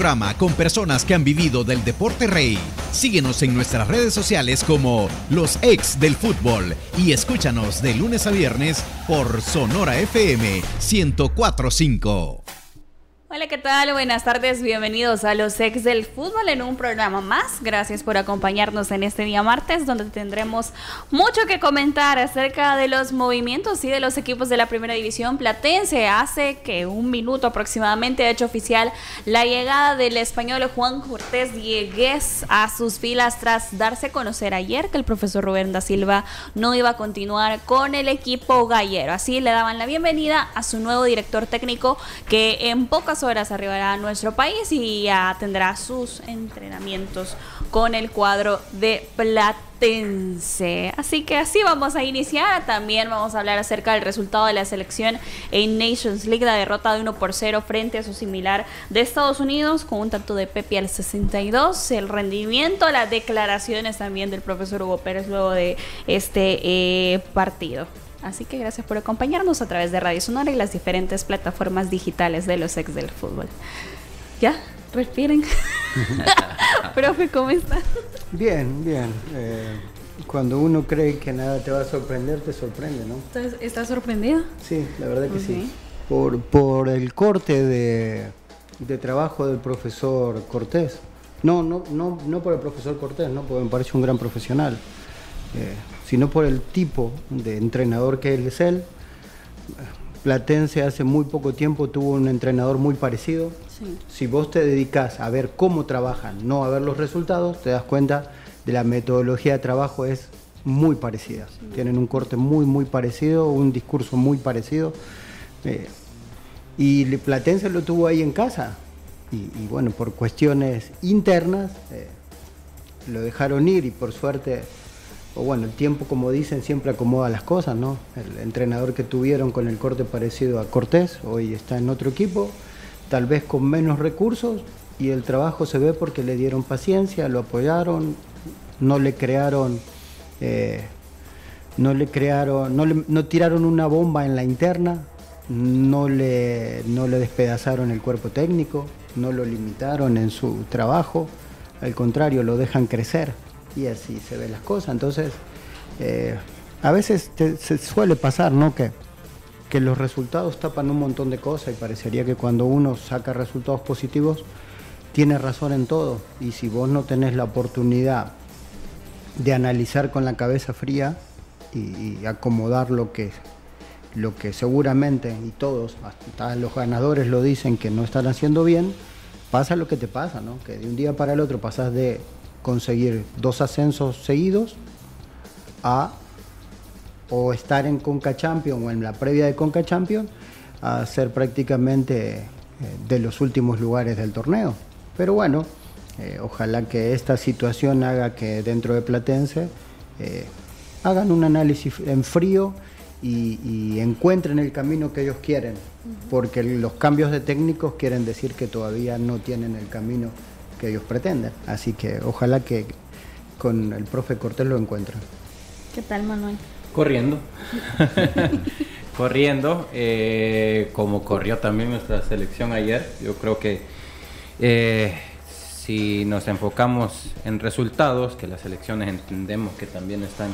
programa con personas que han vivido del deporte rey. Síguenos en nuestras redes sociales como Los Ex del Fútbol y escúchanos de lunes a viernes por Sonora FM 104.5. Hola, ¿qué tal? Buenas tardes, bienvenidos a Los Ex del Fútbol en un programa más. Gracias por acompañarnos en este día martes, donde tendremos mucho que comentar acerca de los movimientos y de los equipos de la Primera División Platense. Hace que un minuto aproximadamente ha hecho oficial la llegada del español Juan Cortés Diegues a sus filas tras darse a conocer ayer que el profesor Rubén da Silva no iba a continuar con el equipo gallero. Así le daban la bienvenida a su nuevo director técnico, que en pocas horas arribará a nuestro país y ya tendrá sus entrenamientos con el cuadro de Platense. Así que así vamos a iniciar. También vamos a hablar acerca del resultado de la selección en Nations League, la derrota de 1-0 frente a su similar de Estados Unidos con un tanto de Pepe al 62, el rendimiento, las declaraciones también del profesor Hugo Pérez luego de este partido. Así que gracias por acompañarnos a través de Radio Sonora y las diferentes plataformas digitales de Los Ex del Fútbol. ¿Ya? Respiren. Profe, ¿cómo está? Bien, bien. Cuando uno cree que nada te va a sorprender, te sorprende, ¿no? ¿Estás sorprendido? Sí, la verdad que sí. Por el corte de trabajo del profesor Cortés. No por el profesor Cortés, ¿no? Porque me parece un gran profesional. Sino por el tipo de entrenador que él es él. Platense hace muy poco tiempo tuvo un entrenador muy parecido. Sí. Si vos te dedicás a ver cómo trabajan, no a ver los resultados, te das cuenta de la metodología de trabajo es muy parecida. Sí. Tienen un corte muy parecido, un discurso muy parecido. Y Platense lo tuvo ahí en casa. Y bueno, por cuestiones internas lo dejaron ir y por suerte... O bueno, el tiempo, como dicen, siempre acomoda las cosas, ¿no? El entrenador que tuvieron con el corte parecido a Cortés, hoy está en otro equipo, tal vez con menos recursos, y el trabajo se ve porque le dieron paciencia, lo apoyaron, no tiraron una bomba en la interna, no le despedazaron el cuerpo técnico, no lo limitaron en su trabajo, al contrario, lo dejan crecer. Y así se ven las cosas. Entonces, a veces se suele pasar, ¿no? Que los resultados tapan un montón de cosas y parecería que cuando uno saca resultados positivos, tiene razón en todo. Y si vos no tenés la oportunidad de analizar con la cabeza fría y acomodar lo que seguramente, y todos, hasta los ganadores lo dicen, que no están haciendo bien, pasa lo que te pasa, ¿no? Que de un día para el otro pasás de conseguir 2 ascensos seguidos o estar en Conca Champions o en la previa de Conca Champions a ser prácticamente de los últimos lugares del torneo. Pero bueno, ojalá que esta situación haga que dentro de Platense hagan un análisis en frío y encuentren el camino que ellos quieren, porque los cambios de técnicos quieren decir que todavía no tienen el camino que ellos pretenden, así que ojalá que con el profe Cortés lo encuentren. ¿Qué tal, Manuel? Corriendo como corrió también nuestra selección ayer. Yo creo que si nos enfocamos en resultados, que las selecciones entendemos que también están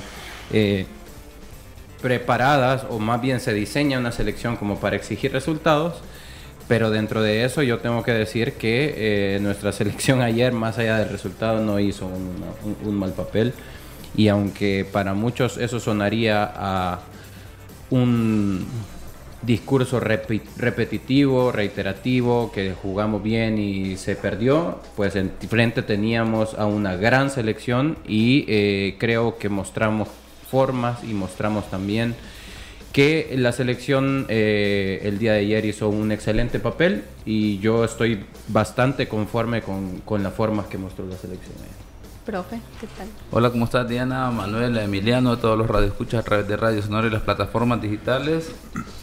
preparadas, o más bien se diseña una selección como para exigir resultados. Pero dentro de eso yo tengo que decir que nuestra selección ayer, más allá del resultado, no hizo un mal papel. Y aunque para muchos eso sonaría a un discurso repetitivo, reiterativo, que jugamos bien y se perdió, pues en frente teníamos a una gran selección y creo que mostramos formas y mostramos también que la selección el día de ayer hizo un excelente papel y yo estoy bastante conforme con las formas que mostró la selección. Profe, ¿qué tal? Hola, ¿cómo estás, Diana, Manuel, Emiliano, todos los radioescuchas a través de Radio Sonora y las plataformas digitales?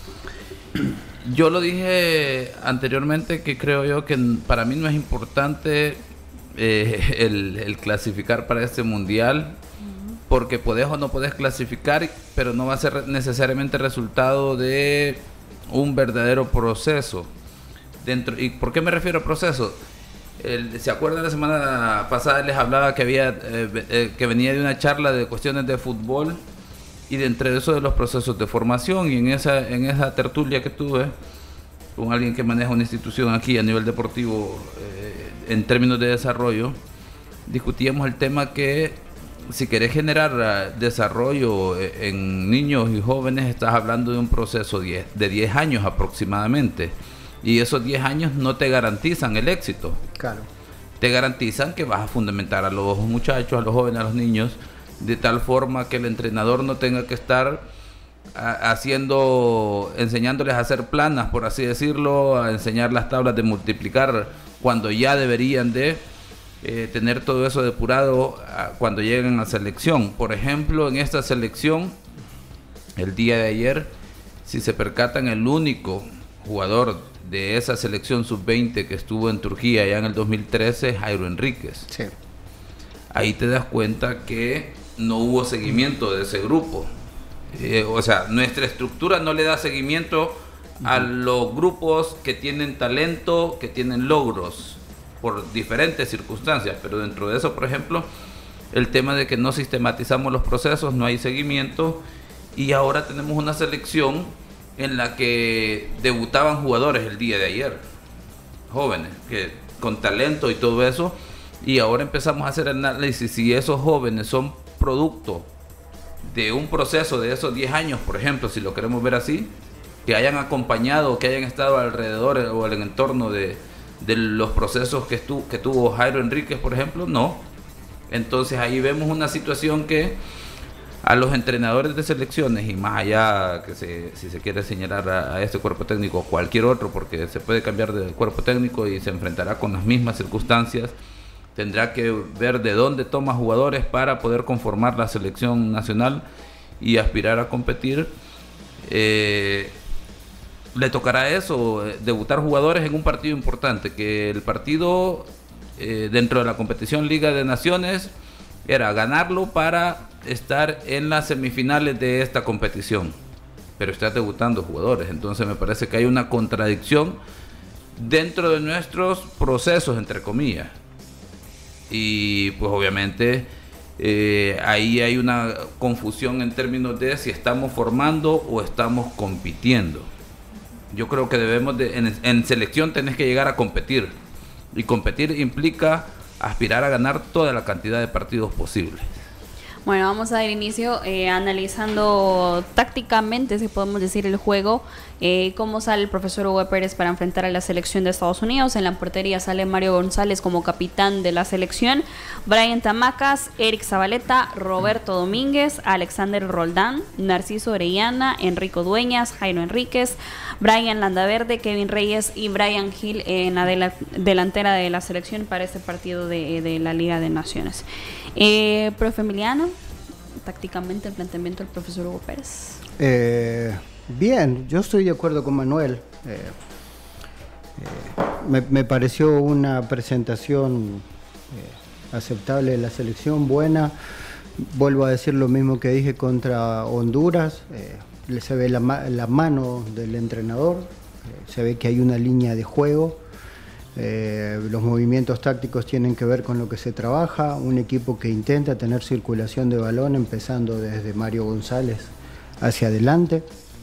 Yo lo dije anteriormente que creo yo que para mí no es importante el clasificar para este mundial, porque podés o no podés clasificar, pero no va a ser necesariamente resultado de un verdadero proceso. ¿Y por qué me refiero a proceso? ¿Se acuerdan? La semana pasada les hablaba que había que venía de una charla de cuestiones de fútbol y de entre eso de los procesos de formación, y en esa tertulia que tuve con alguien que maneja una institución aquí a nivel deportivo en términos de desarrollo, discutíamos el tema que si querés generar desarrollo en niños y jóvenes, estás hablando de un proceso de 10 años aproximadamente, y esos 10 años no te garantizan el éxito. Claro. Te garantizan que vas a fundamentar a los muchachos, a los jóvenes, a los niños, de tal forma que el entrenador no tenga que estar enseñándoles a hacer planas, por así decirlo, a enseñar las tablas de multiplicar, cuando ya deberían de tener todo eso depurado cuando lleguen a selección. Por ejemplo, en esta selección, el día de ayer, si se percatan, el único jugador de esa selección sub-20 que estuvo en Turquía ya en el 2013 es Jairo Enríquez. Sí. Ahí te das cuenta que no hubo seguimiento de ese grupo. O sea, nuestra estructura no le da seguimiento a los grupos que tienen talento, que tienen logros, por diferentes circunstancias, pero dentro de eso, por ejemplo, el tema de que no sistematizamos los procesos, no hay seguimiento, y ahora tenemos una selección en la que debutaban jugadores el día de ayer, jóvenes, que con talento y todo eso, y ahora empezamos a hacer análisis si esos jóvenes son producto de un proceso de esos 10 años, por ejemplo, si lo queremos ver así, que hayan acompañado, que hayan estado alrededor o en el entorno de los procesos que tuvo Jairo Enríquez, por ejemplo. No. Entonces ahí vemos una situación que a los entrenadores de selecciones, y más allá que si se quiere señalar a este cuerpo técnico o cualquier otro, porque se puede cambiar de cuerpo técnico y se enfrentará con las mismas circunstancias, tendrá que ver de dónde toma jugadores para poder conformar la selección nacional y aspirar a competir. Le tocará eso, debutar jugadores en un partido importante, que el partido dentro de la competición Liga de Naciones era ganarlo para estar en las semifinales de esta competición, pero estás debutando jugadores. Entonces me parece que hay una contradicción dentro de nuestros procesos, entre comillas, y pues obviamente ahí hay una confusión en términos de si estamos formando o estamos compitiendo. Yo creo que debemos en selección tenés que llegar a competir, y competir implica aspirar a ganar toda la cantidad de partidos posibles. Bueno, vamos a dar inicio analizando tácticamente, si podemos decir, el juego. Cómo sale el profesor Hugo Pérez para enfrentar a la selección de Estados Unidos. En la portería sale Mario González como capitán de la selección, Brian Tamacas, Eric Zabaleta, Roberto Domínguez, Alexander Roldán, Narciso Orellana, Enrico Dueñas, Jairo Enríquez, Brian Landaverde, Kevin Reyes y Brian Gil en la delantera de la selección para este partido de la Liga de Naciones. Profe Emiliano, tácticamente el planteamiento del profesor Hugo Pérez. Bien, yo estoy de acuerdo con Manuel. Me pareció una presentación aceptable de la selección, buena. Vuelvo a decir lo mismo que dije contra Honduras. Se ve la mano del entrenador, se ve que hay una línea de juego. Los movimientos tácticos tienen que ver con lo que se trabaja. Un equipo que intenta tener circulación de balón, empezando desde Mario González hacia adelante.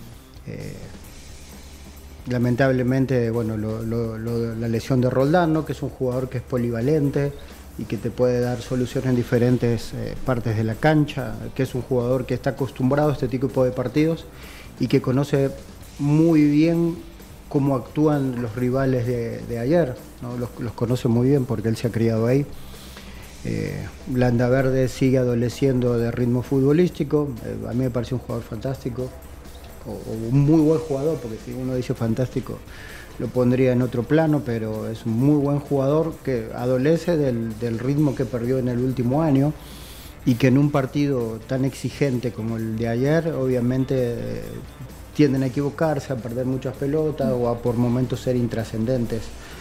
Lamentablemente, bueno, la lesión de Roldán, ¿no? Que es un jugador que es polivalente y que te puede dar soluciones en diferentes partes de la cancha, que es un jugador que está acostumbrado a este tipo de partidos y que conoce muy bien cómo actúan los rivales de ayer, ¿no? Los conoce muy bien porque él se ha criado ahí. Landaverde sigue adoleciendo de ritmo futbolístico. A mí me parece un jugador fantástico, o un muy buen jugador, porque si uno dice fantástico lo pondría en otro plano, pero es un muy buen jugador que adolece del ritmo que perdió en el último año, y que en un partido tan exigente como el de ayer, obviamente tienden a equivocarse, a perder muchas pelotas o a por momentos ser intrascendentes.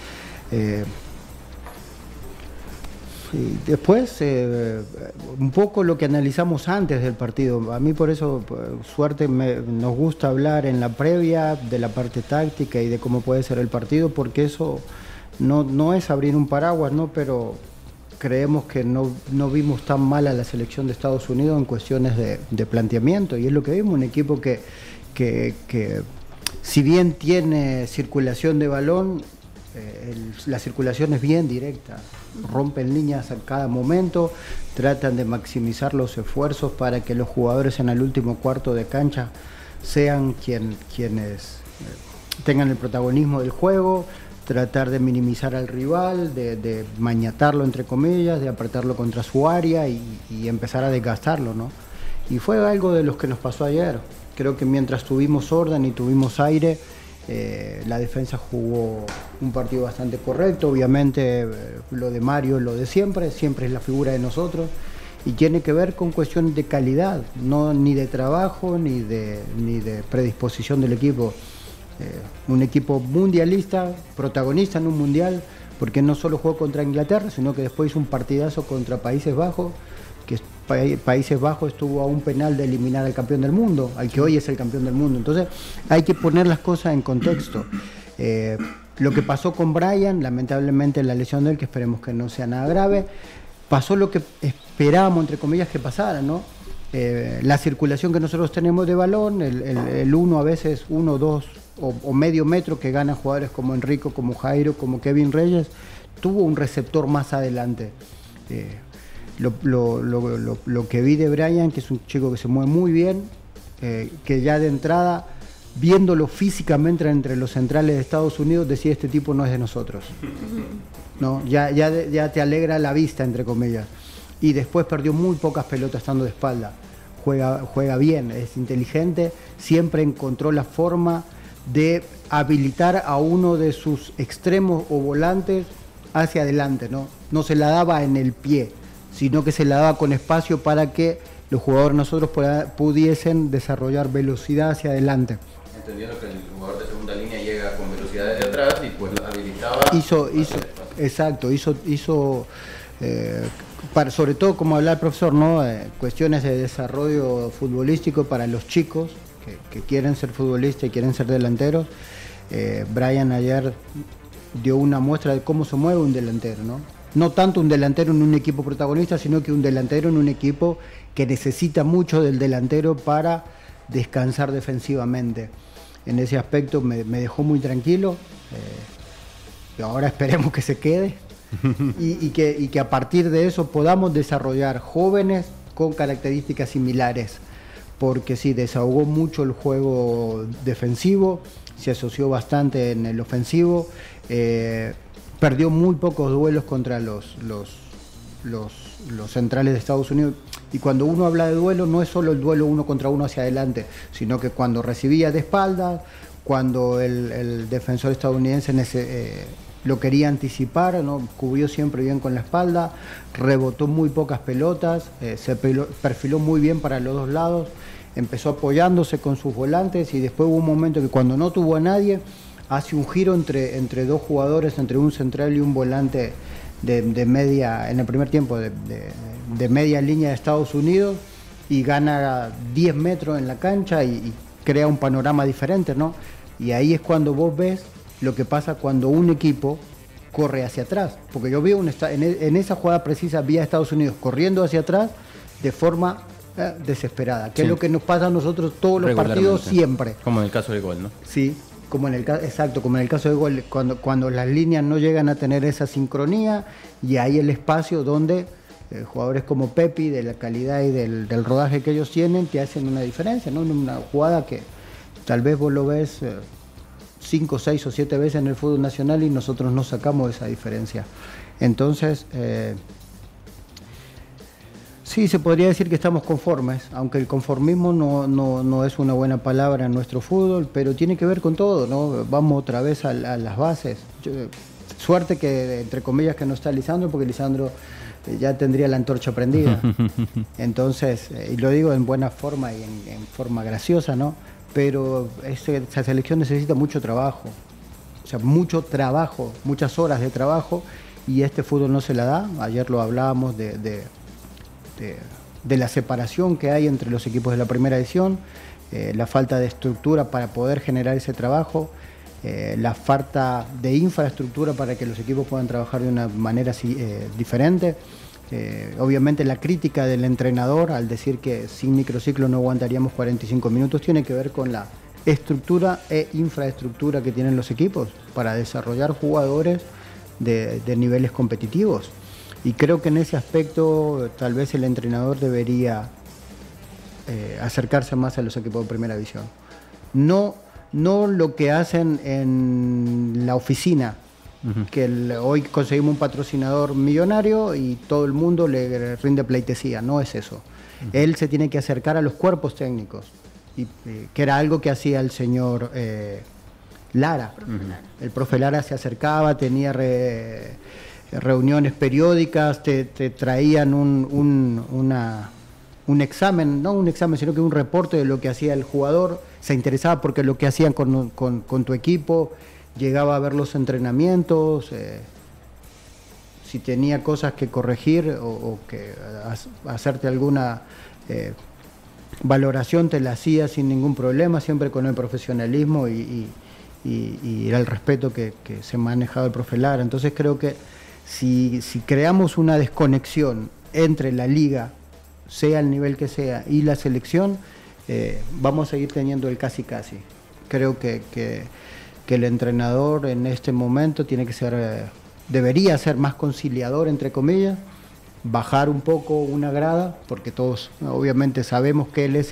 Y después, un poco lo que analizamos antes del partido. A mí por eso, suerte, nos gusta hablar en la previa de la parte táctica y de cómo puede ser el partido, porque eso no es abrir un paraguas, ¿no? Pero creemos que no vimos tan mal a la selección de Estados Unidos en cuestiones de planteamiento, y es lo que vimos, un equipo que si bien tiene circulación de balón, la circulación es bien directa, rompen líneas a cada momento, tratan de maximizar los esfuerzos para que los jugadores en el último cuarto de cancha sean quienes tengan el protagonismo del juego, tratar de minimizar al rival, de mañatarlo entre comillas, de apretarlo contra su área y empezar a desgastarlo, ¿no? Y fue algo de lo que nos pasó ayer. Creo que mientras tuvimos orden y tuvimos aire, la defensa jugó un partido bastante correcto. Obviamente lo de Mario, lo de siempre es la figura de nosotros y tiene que ver con cuestiones de calidad, no ni de trabajo ni de predisposición del equipo. Un equipo mundialista, protagonista en un mundial, porque no solo jugó contra Inglaterra, sino que después hizo un partidazo contra Países Bajos, que Países Bajos estuvo a un penal de eliminar al campeón del mundo, al que hoy es el campeón del mundo. Entonces hay que poner las cosas en contexto. Lo que pasó con Brian, lamentablemente la lesión de él, que esperemos que no sea nada grave, pasó lo que esperábamos, entre comillas, que pasara, ¿no? La circulación que nosotros tenemos de balón, el uno, a veces 1, 2 o medio metro que ganan jugadores como Enrico, como Jairo, como Kevin Reyes, tuvo un receptor más adelante. Lo que vi de Brian, que es un chico que se mueve muy bien, que ya de entrada, viéndolo físicamente entre los centrales de Estados Unidos, decía, este tipo no es de nosotros, ¿no? Ya te alegra la vista, entre comillas. Y después perdió muy pocas pelotas estando de espalda. Juega bien, es inteligente, siempre encontró la forma de habilitar a uno de sus extremos o volantes hacia adelante, ¿no? No se la daba en el pie, sino que se la daba con espacio para que los jugadores nosotros pudiesen desarrollar velocidad hacia adelante. Entendiendo que el jugador de segunda línea llega con velocidad desde atrás y pues habilitaba. Hizo sobre todo, como hablaba el profesor, ¿no? Cuestiones de desarrollo futbolístico para los chicos que quieren ser futbolistas y quieren ser delanteros. Brian ayer dio una muestra de cómo se mueve un delantero, ¿no? No tanto un delantero en un equipo protagonista, sino que un delantero en un equipo que necesita mucho del delantero para descansar defensivamente. En ese aspecto me dejó muy tranquilo. Y ahora esperemos que se quede y que a partir de eso podamos desarrollar jóvenes con características similares, porque sí, desahogó mucho el juego defensivo, se asoció bastante en el ofensivo, perdió muy pocos duelos contra los centrales de Estados Unidos. Y cuando uno habla de duelo, no es solo el duelo uno contra uno hacia adelante, sino que cuando recibía de espaldas, cuando el defensor estadounidense lo quería anticipar, ¿no? Cubrió siempre bien con la espalda, rebotó muy pocas pelotas, se perfiló muy bien para los dos lados, empezó apoyándose con sus volantes y después hubo un momento que cuando no tuvo a nadie, hace un giro entre dos jugadores, entre un central y un volante de media, en el primer tiempo, de media línea de Estados Unidos, y gana 10 metros en la cancha y crea un panorama diferente, ¿no? Y ahí es cuando vos ves lo que pasa cuando un equipo corre hacia atrás, porque yo vi en esa jugada precisa, vi a Estados Unidos corriendo hacia atrás de forma desesperada, que sí, es lo que nos pasa a nosotros todos los partidos siempre. Como en el caso del gol, ¿no? Sí, como en el caso del gol, cuando las líneas no llegan a tener esa sincronía, y hay el espacio donde jugadores como Pepi, de la calidad y del rodaje que ellos tienen, te hacen una diferencia, ¿no? Una jugada que tal vez vos lo ves 5, 6 o 7 veces en el fútbol nacional y nosotros no sacamos esa diferencia. Entonces, sí, se podría decir que estamos conformes, aunque el conformismo no es una buena palabra en nuestro fútbol, pero tiene que ver con todo, ¿no? Vamos otra vez a las bases. Suerte que, entre comillas, que no está Lisandro, porque Lisandro ya tendría la antorcha prendida. Entonces, y lo digo en buena forma y en forma graciosa, ¿no? Pero esa selección necesita mucho trabajo, o sea, mucho trabajo, muchas horas de trabajo, y este fútbol no se la da. Ayer lo hablábamos de la separación que hay entre los equipos de la primera edición, la falta de estructura para poder generar ese trabajo. la falta de infraestructura para que los equipos puedan trabajar de una manera diferente. Obviamente la crítica del entrenador al decir que sin microciclo no aguantaríamos 45 minutos tiene que ver con la estructura e infraestructura que tienen los equipos para desarrollar jugadores de niveles competitivos. Y creo que en ese aspecto tal vez el entrenador debería acercarse más a los equipos de primera división. No lo que hacen en la oficina, que hoy conseguimos un patrocinador millonario y todo el mundo le rinde pleitesía, no es eso. Él se tiene que acercar a los cuerpos técnicos, que era algo que hacía el señor Lara. El profe Lara se acercaba, tenía reuniones periódicas, te traían un examen, no un examen, sino que un reporte de lo que hacía el jugador, se interesaba porque lo que hacían con tu equipo, llegaba a ver los entrenamientos, si tenía cosas que corregir o que hacerte alguna valoración, te la hacía sin ningún problema, siempre con el profesionalismo y el respeto que se manejaba el profe Lara. Entonces creo que si creamos una desconexión entre la liga, sea el nivel que sea, y la selección, vamos a seguir teniendo el casi. Creo que el entrenador en este momento tiene que ser, debería ser más conciliador, entre comillas, bajar un poco una grada, porque todos obviamente sabemos que él es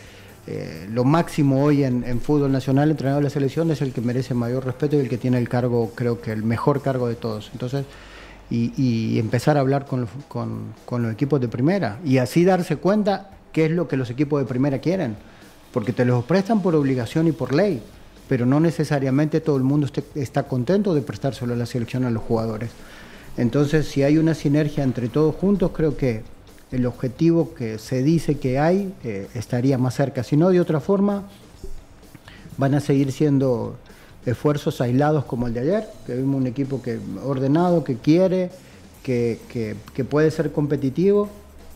lo máximo hoy en fútbol nacional. El entrenador de la selección es el que merece mayor respeto y el que tiene el cargo, creo que el mejor cargo de todos. Entonces, y empezar a hablar con los equipos de primera y así darse cuenta qué es lo que los equipos de primera quieren, porque te los prestan por obligación y por ley, pero no necesariamente todo el mundo está contento de prestárselo a la selección a los jugadores. Entonces, si hay una sinergia entre todos juntos, creo que el objetivo que se dice que hay estaría más cerca. Si no, de otra forma, van a seguir siendo esfuerzos aislados como el de ayer, que vimos un equipo ordenado, que quiere, que puede ser competitivo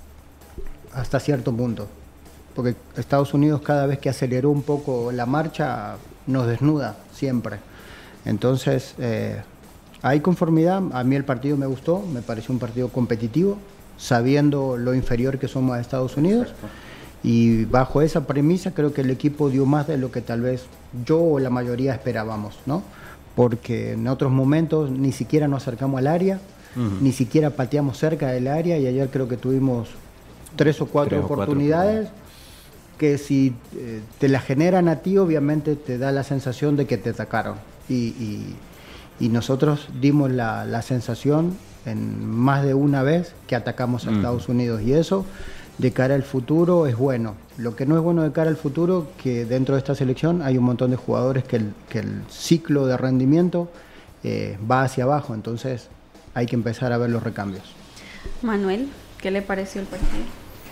hasta cierto punto. Porque Estados Unidos, cada vez que aceleró un poco la marcha, nos desnuda siempre. Entonces, hay conformidad. A mí el partido me gustó, me pareció un partido competitivo, sabiendo lo inferior que somos a Estados Unidos. Perfecto. Y bajo esa premisa creo que el equipo dio más de lo que tal vez yo o la mayoría esperábamos, ¿no? Porque en otros momentos ni siquiera nos acercamos al área, ni siquiera pateamos cerca del área, y ayer creo que tuvimos 3 o 4 oportunidades que si te la generan a ti, obviamente te da la sensación de que te atacaron. Y nosotros dimos la sensación en más de una vez que atacamos a Estados Unidos, y eso de cara al futuro es bueno. Lo que no es bueno de cara al futuro, que dentro de esta selección hay un montón de jugadores que el ciclo de rendimiento va hacia abajo, entonces hay que empezar a ver los recambios. Manuel, ¿qué le pareció el partido?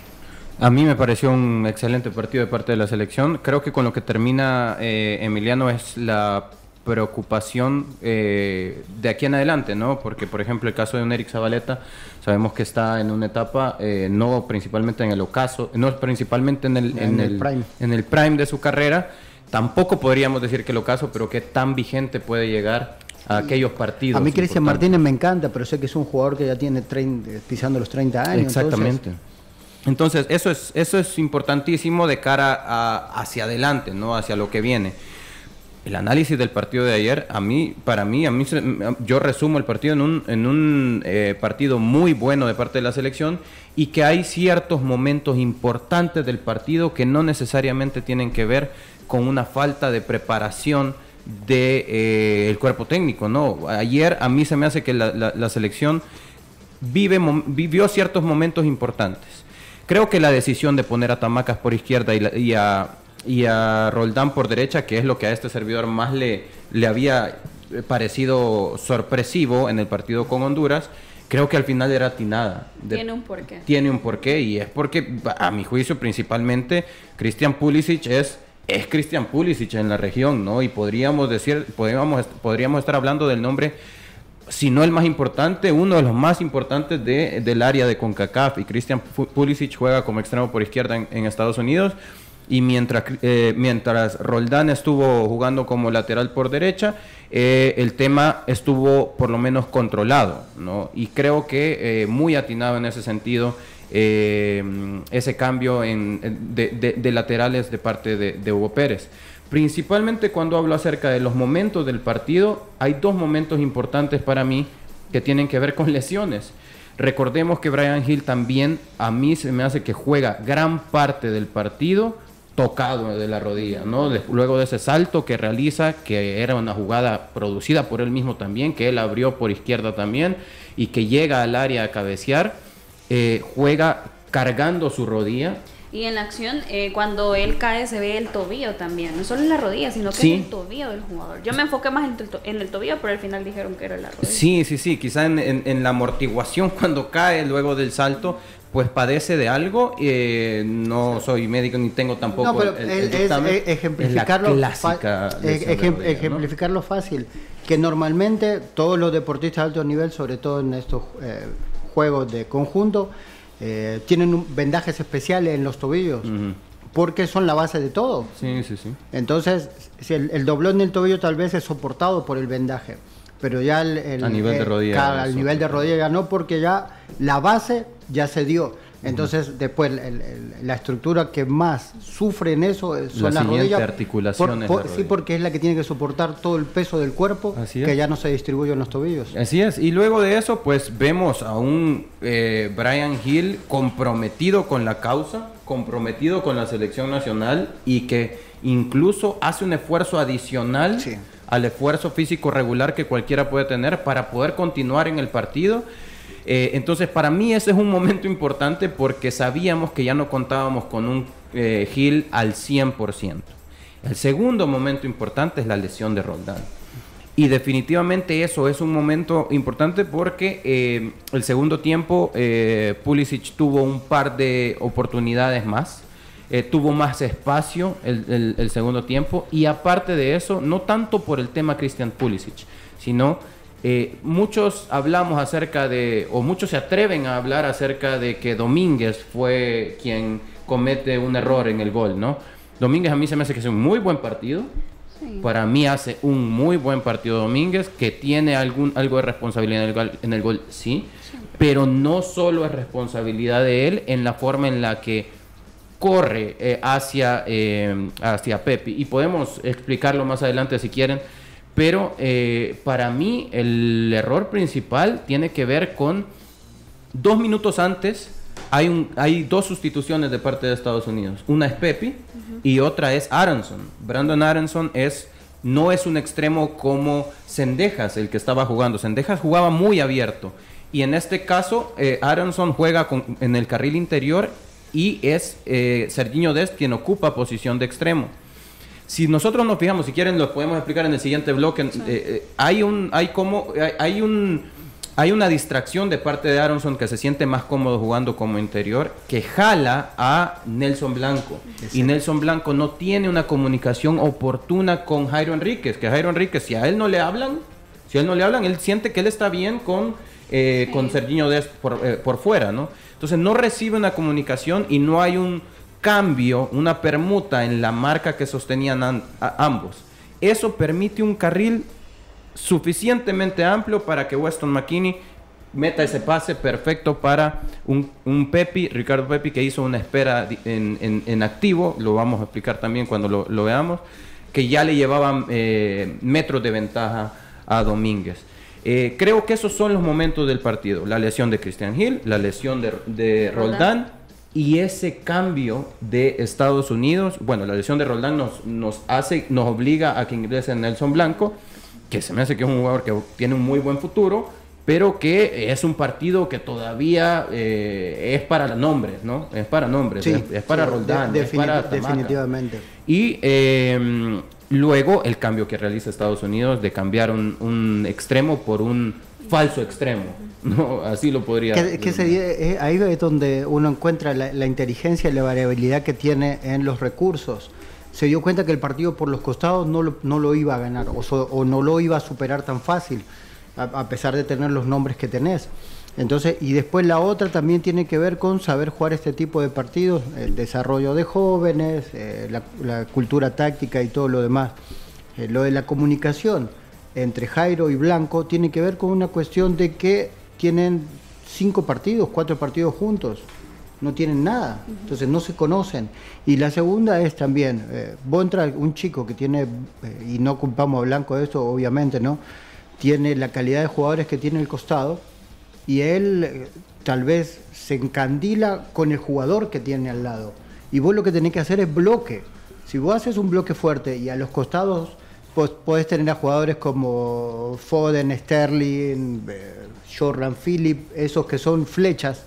A mí me pareció un excelente partido de parte de la selección. Creo que con lo que termina Emiliano es la preocupación de aquí en adelante, ¿no? Porque, por ejemplo, el caso de un Eric Zabaleta, sabemos que está en una etapa, no principalmente en el ocaso, no principalmente en el prime de su carrera. Tampoco podríamos decir que el ocaso, pero qué tan vigente puede llegar a aquellos partidos. A mí Cristian Martínez me encanta, pero sé que es un jugador que ya tiene pisando los 30 años. Exactamente. Entonces eso es importantísimo de cara hacia adelante, ¿no? Hacia lo que viene. El análisis del partido de ayer, para mí, yo resumo el partido en un partido muy bueno de parte de la selección, y que hay ciertos momentos importantes del partido que no necesariamente tienen que ver con una falta de preparación del cuerpo técnico, ¿no? Ayer a mí se me hace que la selección vivió ciertos momentos importantes. Creo que la decisión de poner a Tamacas por izquierda y a Roldán por derecha, que es lo que a este servidor más le había parecido sorpresivo en el partido con Honduras, creo que al final era atinada. Tiene un porqué. Tiene un porqué, y es porque, a mi juicio, principalmente, Christian Pulisic es Christian Pulisic en la región, ¿no? Y podríamos estar hablando del nombre, si no el más importante, uno de los más importantes del área de CONCACAF, y Christian Pulisic juega como extremo por izquierda en Estados Unidos. y mientras Roldán estuvo jugando como lateral por derecha, el tema estuvo por lo menos controlado, ¿no? Y creo que muy atinado en ese sentido ese cambio de laterales de parte de Hugo Pérez. Principalmente cuando hablo acerca de los momentos del partido, hay dos momentos importantes para mí que tienen que ver con lesiones. Recordemos que Bryan Gil también, a mí se me hace que juega gran parte del partido tocado de la rodilla, ¿no? Luego de ese salto que realiza, que era una jugada producida por él mismo también, que él abrió por izquierda también, y que llega al área a cabecear, juega cargando su rodilla. Y en la acción, cuando él cae, se ve el tobillo también. No solo en la rodilla, sino que sí, es el tobillo del jugador. Yo me enfoqué más en el tobillo, pero al final dijeron que era la rodilla. Sí. Quizá en la amortiguación cuando cae luego del salto, pues padece de algo. No soy médico ni tengo tampoco pero el dictamen. Ejemplificarlo, ejemplificarlo ¿no? Fácil. Que normalmente todos los deportistas de alto nivel, sobre todo en estos juegos de conjunto, tienen vendajes especiales en los tobillos, porque son la base de todo. Sí. Entonces, si el doblón del tobillo tal vez es soportado por el vendaje, pero ya a nivel de rodilla, al nivel de rodilla ya no, porque ya la base ya se dio. Entonces, después la estructura que más sufre en eso son las rodillas. Articulaciones. Sí, porque es la que tiene que soportar todo el peso del cuerpo, que ya no se distribuye en los tobillos. Así es. Y luego de eso, pues vemos a un Bryan Gil comprometido con la causa, comprometido con la selección nacional, y que incluso hace un esfuerzo adicional al esfuerzo físico regular que cualquiera puede tener para poder continuar en el partido. Entonces, para mí ese es un momento importante, porque sabíamos que ya no contábamos con un Gil al 100%. El segundo momento importante es la lesión de Roldán. Y definitivamente eso es un momento importante, porque el segundo tiempo Pulisic tuvo un par de oportunidades más. Tuvo más espacio el segundo tiempo. Y aparte de eso, no tanto por el tema Christian Pulisic, sino... muchos hablamos acerca de, o muchos se atreven a hablar acerca de que Domínguez fue quien comete un error en el gol, ¿no? Domínguez a mí se me hace que es un muy buen partido. Sí. Para mí hace un muy buen partido Domínguez, que tiene algo de responsabilidad en el gol, sí, pero no solo es responsabilidad de él en la forma en la que corre hacia Pepi, y podemos explicarlo más adelante si quieren. Pero para mí el error principal tiene que ver con 2 minutos antes hay dos sustituciones de parte de Estados Unidos. Una es Pepi y otra es Aronson. Brandon Aronson no es un extremo como Cendejas, el que estaba jugando. Cendejas jugaba muy abierto, y en este caso Aronson juega en el carril interior, y es Sergiño Dest quien ocupa posición de extremo. Si nosotros nos fijamos, si quieren lo podemos explicar en el siguiente bloque, hay una distracción de parte de Aronson, que se siente más cómodo jugando como interior, que jala a Nelson Blanco. Sí. Y Nelson Blanco no tiene una comunicación oportuna con Jairo Enríquez, que Jairo Enríquez, si a él no le hablan, él siente que él está bien con Sergiño Dest por fuera, ¿no? Entonces no recibe una comunicación y no hay un cambio, una permuta en la marca que sostenían ambos. Eso permite un carril suficientemente amplio para que Weston McKennie meta ese pase perfecto para un Ricardo Pepi, que hizo una espera en activo. Lo vamos a explicar también cuando lo veamos, que ya le llevaban metros de ventaja a Domínguez. Creo que esos son los momentos del partido: la lesión de Christian Gil, la lesión de Roldán, y ese cambio de Estados Unidos. Bueno, la lesión de Roldán nos obliga a que ingrese Nelson Blanco, que se me hace que es un jugador que tiene un muy buen futuro, pero que es un partido que todavía es para nombres, ¿no? Es para nombres, sí, es para Roldán, es para Tamaca. Definitivamente. Y luego el cambio que realiza Estados Unidos de cambiar un extremo por un falso extremo, ¿no? Así lo podría decir. Ahí es donde uno encuentra la inteligencia y la variabilidad que tiene en los recursos. Se dio cuenta que el partido por los costados no lo iba a ganar, o no lo iba a superar tan fácil, a pesar de tener los nombres que tenés. Entonces, y después la otra también tiene que ver con saber jugar este tipo de partidos, el desarrollo de jóvenes, la cultura táctica y todo lo demás. Lo de la comunicación entre Jairo y Blanco tiene que ver con una cuestión de que tienen 5 partidos, 4 partidos juntos, no tienen nada, entonces no se conocen. Y la segunda es también, vos entras un chico que tiene, y no culpamos a Blanco de esto, obviamente, ¿no? Tiene la calidad de jugadores que tiene el costado, y él tal vez se encandila con el jugador que tiene al lado. Y vos lo que tenés que hacer es bloque. Si vos haces un bloque fuerte y a los costados podés tener a jugadores como Foden, Sterling, Jordan Phillip, esos que son flechas.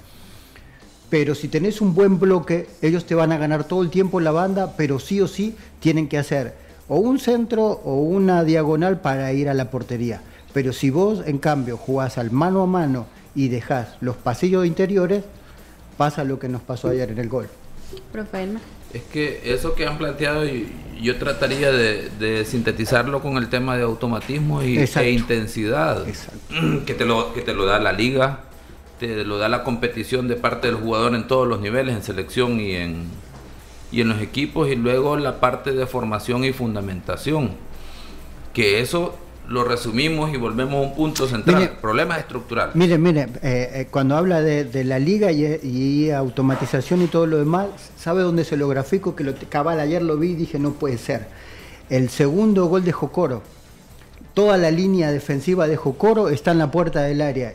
Pero si tenés un buen bloque, ellos te van a ganar todo el tiempo la banda, pero sí o sí tienen que hacer o un centro o una diagonal para ir a la portería. Pero si vos, en cambio, jugás al mano a mano y dejás los pasillos interiores, pasa lo que nos pasó ayer en el gol. Profe Elmer. Es que eso que han planteado, yo trataría de sintetizarlo con el tema de automatismo e intensidad. Exacto. Que te lo da la liga, te lo da la competición de parte del jugador en todos los niveles, en selección y en los equipos, y luego la parte de formación y fundamentación, que eso lo resumimos y volvemos a un punto central, problemas estructurales. Mire, cuando habla de la liga y automatización y todo lo demás, ¿sabe dónde se lo grafico? Que cabal ayer lo vi y dije, no puede ser. El segundo gol de Jocoro, toda la línea defensiva de Jocoro está en la puerta del área,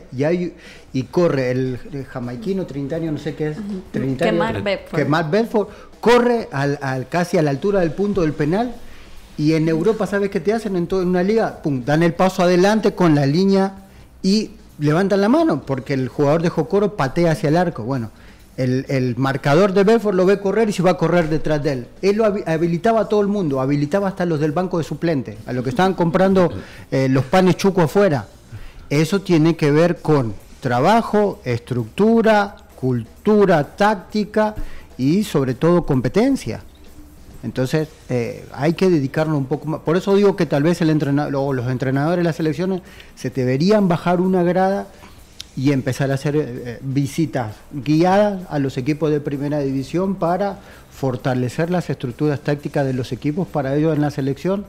y corre el jamaiquino, 30 años, no sé qué es, 30 años, que Matt Bedford corre casi a la altura del punto del penal. Y en Europa, ¿sabes qué te hacen? En una liga, pum, dan el paso adelante con la línea y levantan la mano, porque el jugador de Jocoro patea hacia el arco. Bueno, el marcador de Bedford lo ve correr y se va a correr detrás de él. Él lo habilitaba a todo el mundo, habilitaba hasta los del banco de suplente, a los que estaban comprando los panes chuco afuera. Eso tiene que ver con trabajo, estructura, cultura táctica y sobre todo competencia. Entonces hay que dedicarnos un poco más. Por eso digo que tal vez el entrenador o los entrenadores de las selecciones se deberían bajar una grada y empezar a hacer visitas guiadas a los equipos de primera división para fortalecer las estructuras tácticas de los equipos para ellos en la selección,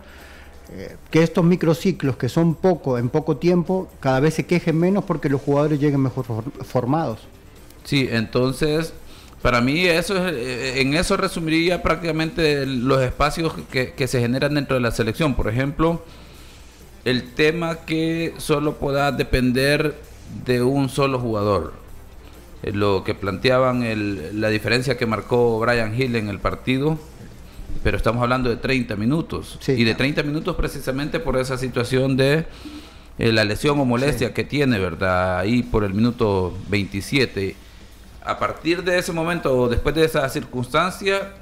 que estos microciclos que son en poco tiempo, cada vez se quejen menos porque los jugadores lleguen mejor formados. Sí, entonces para mí en eso resumiría prácticamente los espacios que se generan dentro de la selección. Por ejemplo, el tema que solo pueda depender de un solo jugador. Lo que planteaban, la diferencia que marcó Bryan Gil en el partido, pero estamos hablando de 30 minutos. Sí, y de 30 minutos precisamente por esa situación de la lesión o molestia que tiene, ¿verdad? Ahí por el minuto 27. A partir de ese momento o después de esa circunstancia,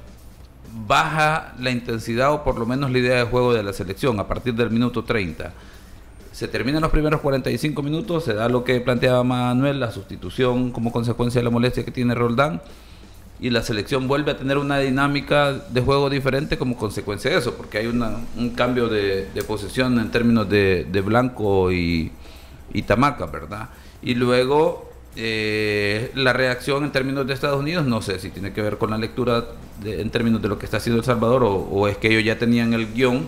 baja la intensidad o por lo menos la idea de juego de la selección a partir del minuto 30. Se terminan los primeros 45 minutos, se da lo que planteaba Manuel, la sustitución como consecuencia de la molestia que tiene Roldán, y la selección vuelve a tener una dinámica de juego diferente como consecuencia de eso, porque hay un cambio de posesión en términos de Blanco y Tamaca, ¿verdad? Y luego la reacción en términos de Estados Unidos, no sé si tiene que ver con la lectura en términos de lo que está haciendo El Salvador o es que ellos ya tenían el guión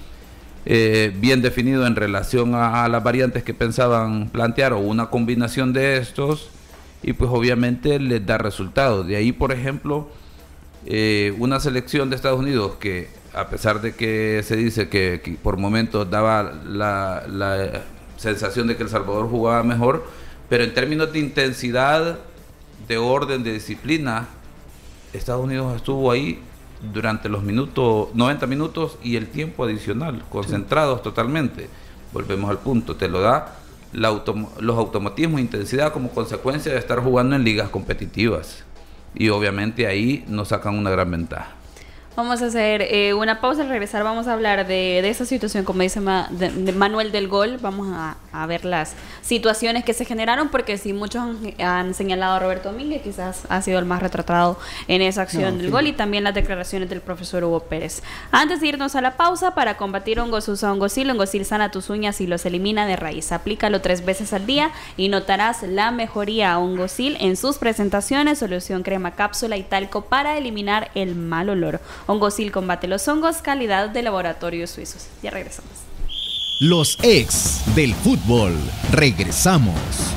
bien definido en relación a las variantes que pensaban plantear o una combinación de estos, y pues obviamente les da resultados. De ahí, por ejemplo, una selección de Estados Unidos que, a pesar de que se dice que por momentos daba la sensación de que El Salvador jugaba mejor, pero en términos de intensidad, de orden, de disciplina, Estados Unidos estuvo ahí durante los 90 minutos y el tiempo adicional, concentrados totalmente. Volvemos al punto, te lo da los automatismos e intensidad como consecuencia de estar jugando en ligas competitivas. Y obviamente ahí nos sacan una gran ventaja. Vamos a hacer una pausa. Al regresar vamos a hablar de esa situación, como dice de Manuel del gol. Vamos a ver las situaciones que se generaron, porque sí, muchos han señalado a Roberto Domínguez, quizás ha sido el más retratado en esa acción del gol, y también las declaraciones del profesor Hugo Pérez. Antes de irnos a la pausa, para combatir hongos usa Hongosil. Hongosil sana tus uñas y los elimina de raíz. Aplícalo 3 veces al día y notarás la mejoría. Hongosil en sus presentaciones: solución, crema, cápsula y talco para eliminar el mal olor. Hongosil combate los hongos, calidad de Laboratorios Suizos. Ya regresamos. Los ex del fútbol. Regresamos.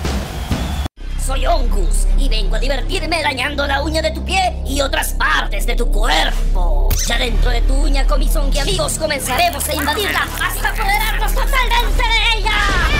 Soy Hongus y vengo a divertirme dañando la uña de tu pie y otras partes de tu cuerpo. Ya dentro de tu uña, con mis hongi amigos, comenzaremos a invadirla hasta apoderarnos totalmente de ella.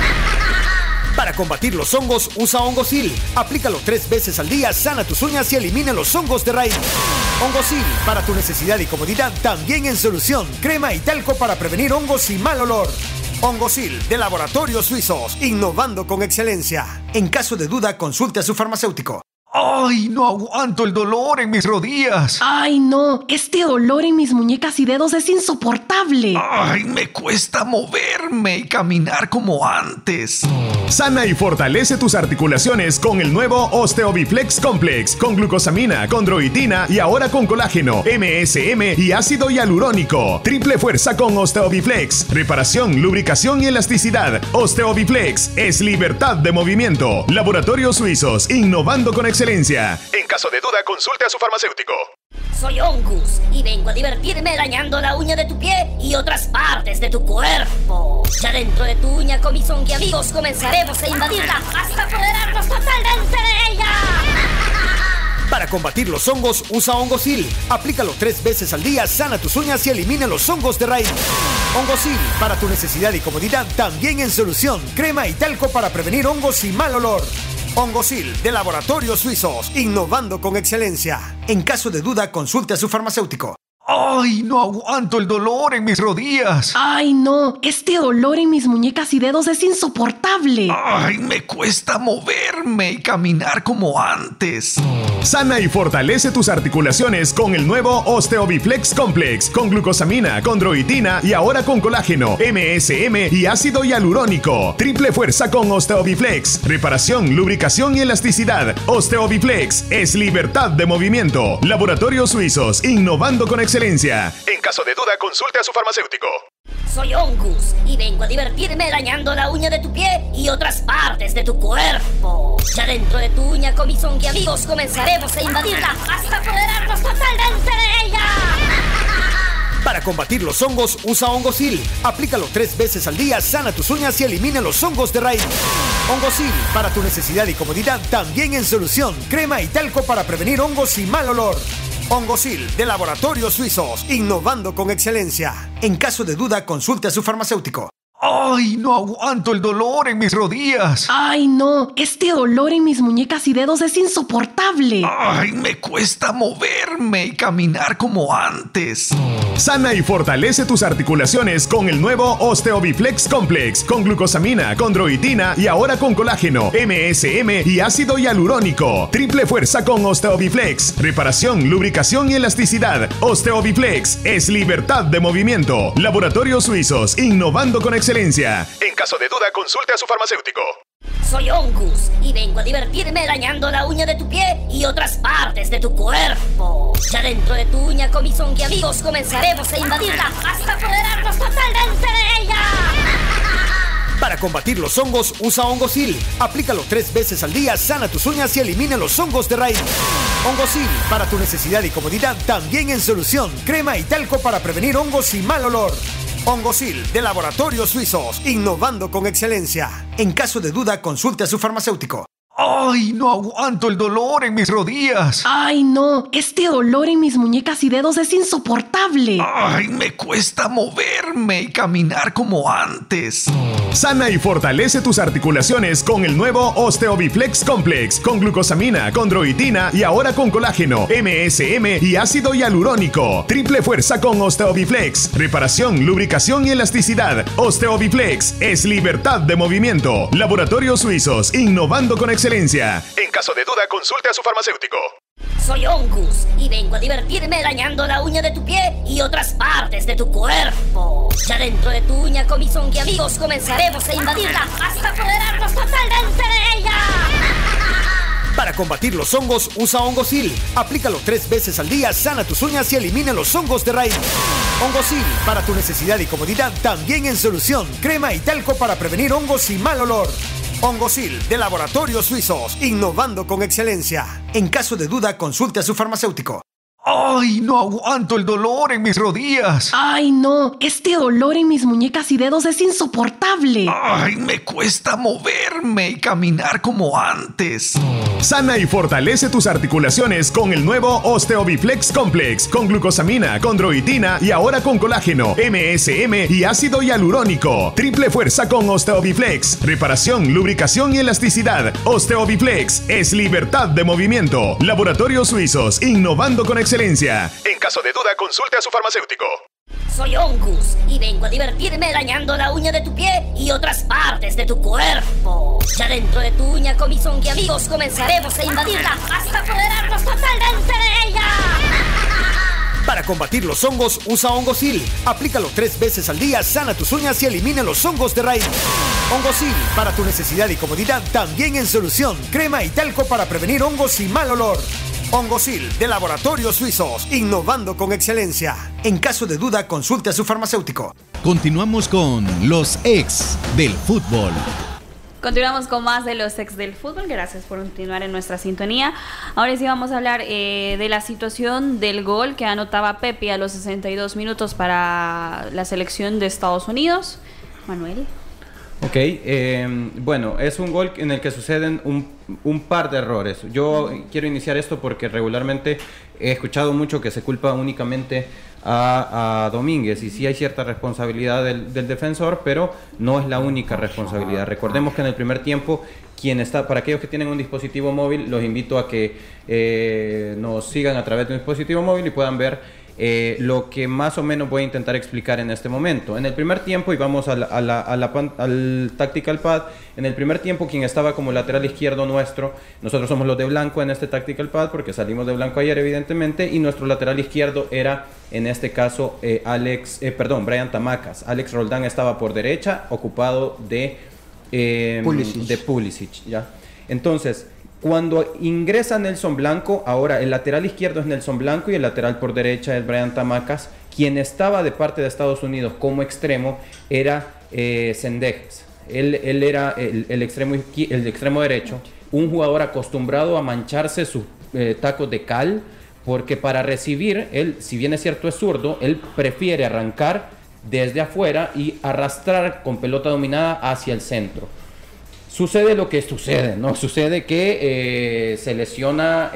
Para combatir los hongos, usa Hongosil. Aplícalo 3 veces al día, sana tus uñas y elimina los hongos de raíz. Hongosil, para tu necesidad y comodidad, también en solución, crema y talco para prevenir hongos y mal olor. Hongosil, de Laboratorios Suizos, innovando con excelencia. En caso de duda, consulte a su farmacéutico. ¡Ay, no aguanto el dolor en mis rodillas! ¡Ay, no! Este dolor en mis muñecas y dedos es insoportable. ¡Ay, me cuesta moverme y caminar como antes! Sana y fortalece tus articulaciones con el nuevo Osteobiflex Complex, con glucosamina, condroitina y ahora con colágeno, MSM y ácido hialurónico. Triple fuerza con Osteobiflex. Reparación, lubricación y elasticidad. Osteobiflex es libertad de movimiento. Laboratorios Suizos, innovando con excelencia. En caso de duda, consulte a su farmacéutico. Soy Hongus y vengo a divertirme dañando la uña de tu pie y otras partes de tu cuerpo. Ya dentro de tu uña, con mis hongi amigos, comenzaremos a invadirla hasta apoderarnos totalmente de ella. Para combatir los hongos, usa Hongosil. Aplícalo 3 veces al día, sana tus uñas y elimina los hongos de raíz. Hongosil, para tu necesidad y comodidad, también en solución, crema y talco para prevenir hongos y mal olor. Hongosil, de Laboratorios Suizos, innovando con excelencia. En caso de duda, consulte a su farmacéutico. ¡Ay, no aguanto el dolor en mis rodillas! ¡Ay, no! Este dolor en mis muñecas y dedos es insoportable. ¡Ay, me cuesta moverme y caminar como antes! Sana y fortalece tus articulaciones con el nuevo Osteobiflex Complex, con glucosamina, condroitina y ahora con colágeno, MSM y ácido hialurónico. Triple fuerza con Osteobiflex. Reparación, lubricación y elasticidad. Osteobiflex es libertad de movimiento. Laboratorios Suizos, innovando con excelencia. En caso de duda, consulte a su farmacéutico. Soy Hongus y vengo a divertirme dañando la uña de tu pie y otras partes de tu cuerpo. Ya dentro de tu uña, con mis hongi amigos, comenzaremos a invadirla hasta apoderarnos totalmente de ella. Para combatir los hongos, usa Hongosil. Aplícalo 3 veces al día, sana tus uñas y elimina los hongos de raíz. Hongosil, para tu necesidad y comodidad, también en solución, crema y talco para prevenir hongos y mal olor. Hongosil, de Laboratorios Suizos, innovando con excelencia. En caso de duda, consulte a su farmacéutico. ¡Ay, no aguanto el dolor en mis rodillas! ¡Ay, no! Este dolor en mis muñecas y dedos es insoportable. ¡Ay, me cuesta moverme y caminar como antes! Sana y fortalece tus articulaciones con el nuevo Osteobiflex Complex, con glucosamina, condroitina y ahora con colágeno, MSM y ácido hialurónico. Triple fuerza con Osteobiflex. Reparación, lubricación y elasticidad. Osteobiflex es libertad de movimiento. Laboratorios Suizos, innovando con excelencia. En caso de duda, consulte a su farmacéutico. Soy Hongus y vengo a divertirme dañando la uña de tu pie y otras partes de tu cuerpo. Ya dentro de tu uña, con mis hongi amigos, comenzaremos a invadirla hasta apoderarnos totalmente de ella. Para combatir los hongos, usa Hongosil. Aplícalo 3 veces al día, sana tus uñas y elimina los hongos de raíz. Hongosil, para tu necesidad y comodidad, también en solución, crema y talco para prevenir hongos y mal olor. Hongosil, de Laboratorios Suizos, innovando con excelencia. En caso de duda, consulte a su farmacéutico. ¡Ay, no aguanto el dolor en mis rodillas! ¡Ay, no! Este dolor en mis muñecas y dedos es insoportable. ¡Ay, me cuesta moverme y caminar como antes! Sana y fortalece tus articulaciones con el nuevo Osteobiflex Complex, con glucosamina, condroitina y ahora con colágeno, MSM y ácido hialurónico. Triple fuerza con Osteobiflex. Reparación, lubricación y elasticidad. Osteobiflex es libertad de movimiento. Laboratorios Suizos, innovando con excelencia. En caso de duda, consulte a su farmacéutico. Soy Ongus y vengo a divertirme dañando la uña de tu pie y otras partes de tu cuerpo. Ya dentro de tu uña, con mis zombie amigos, comenzaremos a invadirla hasta apoderarnos totalmente de ella. Para combatir los hongos, usa Hongosil. Aplícalo 3 veces al día, sana tus uñas y elimina los hongos de raíz. Hongosil, para tu necesidad y comodidad, también en solución. Crema y talco para prevenir hongos y mal olor. Hongosil, de Laboratorios Suizos, innovando con excelencia. En caso de duda, consulte a su farmacéutico. ¡Ay, no aguanto el dolor en mis rodillas! Ay, no, este dolor en mis muñecas y dedos es insoportable. ¡Ay, me cuesta moverme y caminar como antes! Sana y fortalece tus articulaciones con el nuevo Osteobiflex Complex, con glucosamina, condroitina y ahora con colágeno, MSM y ácido hialurónico. Triple fuerza con Osteobiflex. Reparación, lubricación y elasticidad. Osteobiflex es libertad de movimiento. Laboratorios Suizos, innovando con excelencia. En caso de duda, consulte a su farmacéutico. Soy Ongus y vengo a divertirme dañando la uña de tu pie y otras partes de tu cuerpo. Ya dentro de tu uña, con mis zombie amigos, comenzaremos a invadirla hasta apoderarnos totalmente de ella. Para combatir los hongos, usa Hongosil. Aplícalo 3 veces al día, sana tus uñas y elimina los hongos de raíz. Hongosil, para tu necesidad y comodidad, también en solución. Crema y talco para prevenir hongos y mal olor. Hongosil, de Laboratorios Suizos, innovando con excelencia. En caso de duda, consulte a su farmacéutico. Continuamos con los ex del fútbol. Continuamos con más de los ex del fútbol. Gracias por continuar en nuestra sintonía. Ahora sí vamos a hablar de la situación del gol que anotaba Pepi a los 62 minutos para la selección de Estados Unidos. Manuel. Ok, bueno, es un gol en el que suceden un par de errores. Yo quiero iniciar esto porque regularmente he escuchado mucho que se culpa únicamente a Domínguez, y sí hay cierta responsabilidad del defensor, pero no es la única responsabilidad. Recordemos que en el primer tiempo, para aquellos que tienen un dispositivo móvil, los invito a que nos sigan a través de un dispositivo móvil y puedan ver lo que más o menos voy a intentar explicar en este momento. En el primer tiempo, y vamos al Tactical Pad, en el primer tiempo quien estaba como lateral izquierdo nosotros somos los de blanco en este Tactical Pad porque salimos de blanco ayer evidentemente, y nuestro lateral izquierdo era en este caso Brian Tamacas. Alex Roldán estaba por derecha, ocupado de Pulisic, ¿ya? Entonces, cuando ingresa Nelson Blanco, ahora el lateral izquierdo es Nelson Blanco y el lateral por derecha es Brian Tamacas. Quien estaba de parte de Estados Unidos como extremo era Sendejas. Él era el extremo derecho, un jugador acostumbrado a mancharse sus tacos de cal, porque para recibir, él, si bien es cierto es zurdo, él prefiere arrancar desde afuera y arrastrar con pelota dominada hacia el centro. Sucede lo que sucede, ¿no? Sucede que se lesiona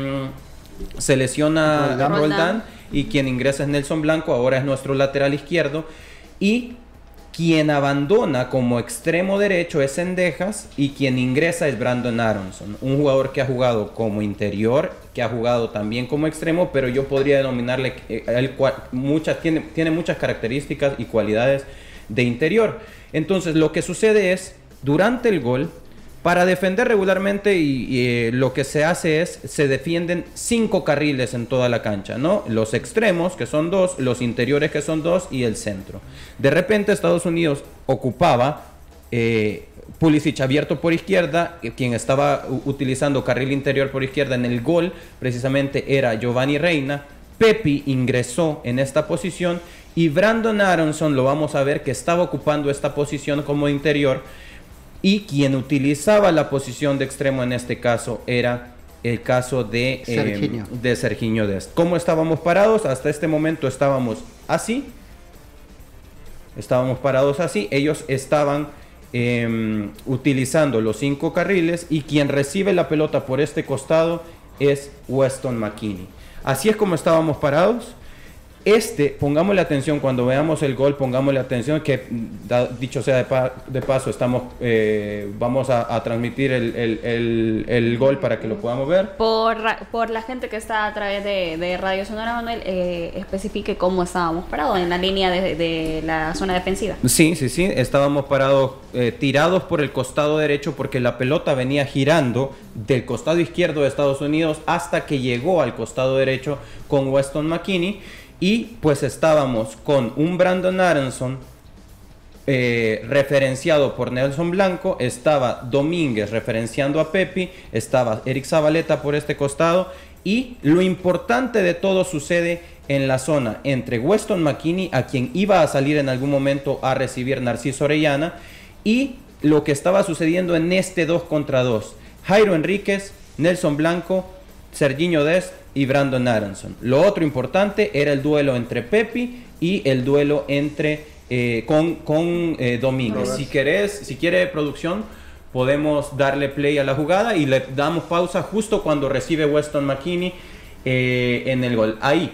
Roldán, y quien ingresa es Nelson Blanco, ahora es nuestro lateral izquierdo, y quien abandona como extremo derecho es Sendejas, y quien ingresa es Brandon Aronson, un jugador que ha jugado como interior, que ha jugado también como extremo, pero yo podría denominarle, tiene muchas características y cualidades de interior. Entonces lo que sucede es, durante el gol, para defender regularmente lo que se hace es, se defienden 5 carriles en toda la cancha, ¿no? Los extremos, que son 2, los interiores, que son 2, y el centro. De repente Estados Unidos ocupaba Pulisic abierto por izquierda, quien estaba utilizando carril interior por izquierda en el gol precisamente era Giovanni Reina. Pepi ingresó en esta posición y Brandon Aronson lo vamos a ver que estaba ocupando esta posición como interior, y quien utilizaba la posición de extremo en este caso era el caso de Sergiño Dest. ¿Cómo estábamos parados? Hasta este momento estábamos parados así. Ellos estaban utilizando los 5 carriles, y quien recibe la pelota por este costado es Weston McKennie. Así es como estábamos parados. pongámosle atención cuando veamos el gol, pongámosle atención que, dicho sea de paso, vamos a transmitir el gol para que lo podamos ver. Por la gente que está a través de Radio Sonora, Manuel, especifique cómo estábamos parados en la línea de la zona defensiva. Sí, estábamos parados, tirados por el costado derecho porque la pelota venía girando del costado izquierdo de Estados Unidos hasta que llegó al costado derecho con Weston McKennie. Y pues estábamos con un Brandon Aronson referenciado por Nelson Blanco, estaba Domínguez referenciando a Pepi, estaba Eric Zabaleta por este costado, y lo importante de todo sucede en la zona entre Weston McKennie, a quien iba a salir en algún momento a recibir Narciso Orellana, y lo que estaba sucediendo en este 2 contra 2, Jairo Enríquez, Nelson Blanco, Sergiño Dest y Brandon Aronson. Lo otro importante era el duelo entre Pepi y el duelo entre con Domínguez. Si quiere producción, podemos darle play a la jugada y le damos pausa justo cuando recibe Weston McKennie en el gol. Ahí,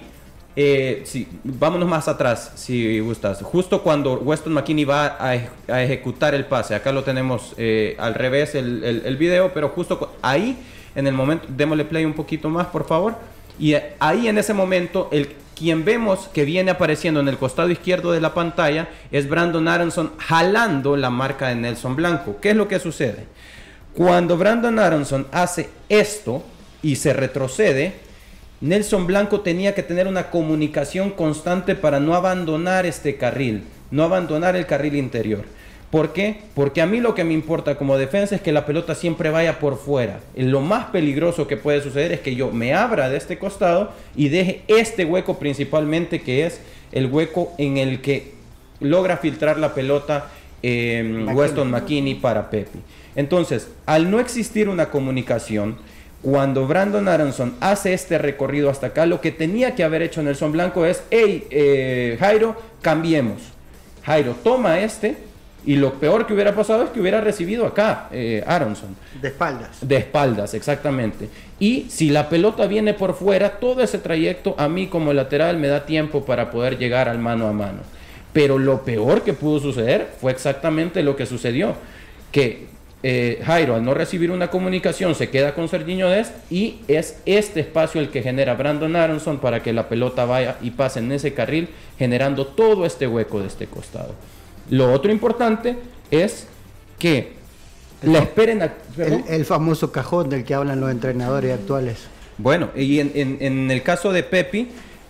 vámonos más atrás si gustas. Justo cuando Weston McKennie va a ejecutar el pase. Acá lo tenemos al revés el video, pero justo ahí, en el momento, démosle play un poquito más, por favor. Y ahí en ese momento, quien vemos que viene apareciendo en el costado izquierdo de la pantalla es Brandon Aronson jalando la marca de Nelson Blanco. ¿Qué es lo que sucede? Cuando Brandon Aronson hace esto y se retrocede, Nelson Blanco tenía que tener una comunicación constante para no abandonar este carril, no abandonar el carril interior. ¿Por qué? Porque a mí lo que me importa como defensa es que la pelota siempre vaya por fuera. Lo más peligroso que puede suceder es que yo me abra de este costado y deje este hueco principalmente, que es el hueco en el que logra filtrar la pelota Weston McKennie para Pepi. Entonces, al no existir una comunicación, cuando Brandon Aronson hace este recorrido hasta acá, lo que tenía que haber hecho Nelson Blanco es: hey, Jairo, cambiemos. Jairo toma y lo peor que hubiera pasado es que hubiera recibido acá Aronson. De espaldas. De espaldas, exactamente. Y si la pelota viene por fuera, todo ese trayecto a mí como lateral me da tiempo para poder llegar al mano a mano. Pero lo peor que pudo suceder fue exactamente lo que sucedió. Que Jairo, al no recibir una comunicación, se queda con Sergiño Dest, y es este espacio el que genera Brandon Aronson para que la pelota vaya y pase en ese carril, generando todo este hueco de este costado. Lo otro importante es que la esperen el famoso cajón del que hablan los entrenadores actuales. Bueno, y en el caso de Pepi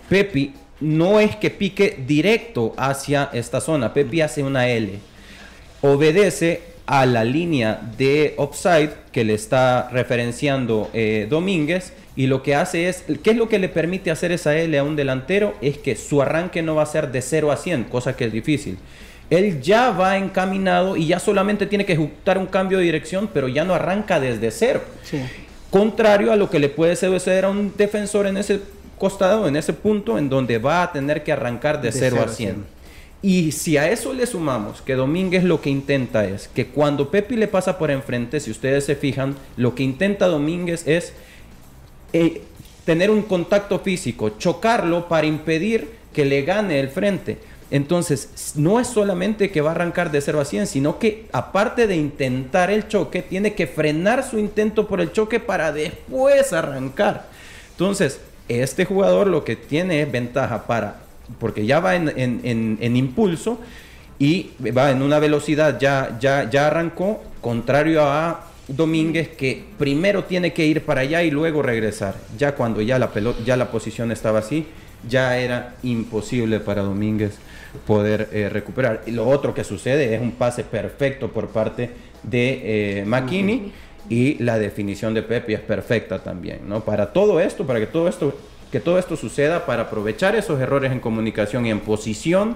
no es que pique directo hacia esta zona. Pepi hace una L, obedece a la línea de offside que le está referenciando Domínguez, y lo que hace es, ¿qué es lo que le permite hacer esa L a un delantero? Es que su arranque no va a ser de 0 a 100, cosa que es difícil. Él ya va encaminado y ya solamente tiene que ejecutar un cambio de dirección, pero ya no arranca desde 0. Sí. Contrario a lo que le puede suceder a un defensor en ese costado, en ese punto, en donde va a tener que arrancar de 0 a 100. Y si a eso le sumamos que Domínguez lo que intenta es que cuando Pepi le pasa por enfrente, si ustedes se fijan, lo que intenta Domínguez es tener un contacto físico, chocarlo para impedir que le gane el frente. Entonces, no es solamente que va a arrancar de 0 a 100, sino que aparte de intentar el choque, tiene que frenar su intento por el choque para después arrancar. Entonces, este jugador lo que tiene es ventaja porque ya va en impulso y va en una velocidad, ya arrancó, contrario a Domínguez, que primero tiene que ir para allá y luego regresar. Ya cuando ya la posición estaba así, ya era imposible para Domínguez poder recuperar. Y lo otro que sucede es un pase perfecto por parte de McKennie, y la definición de Pepi es perfecta también, ¿no? Para que todo esto suceda, para aprovechar esos errores en comunicación y en posición,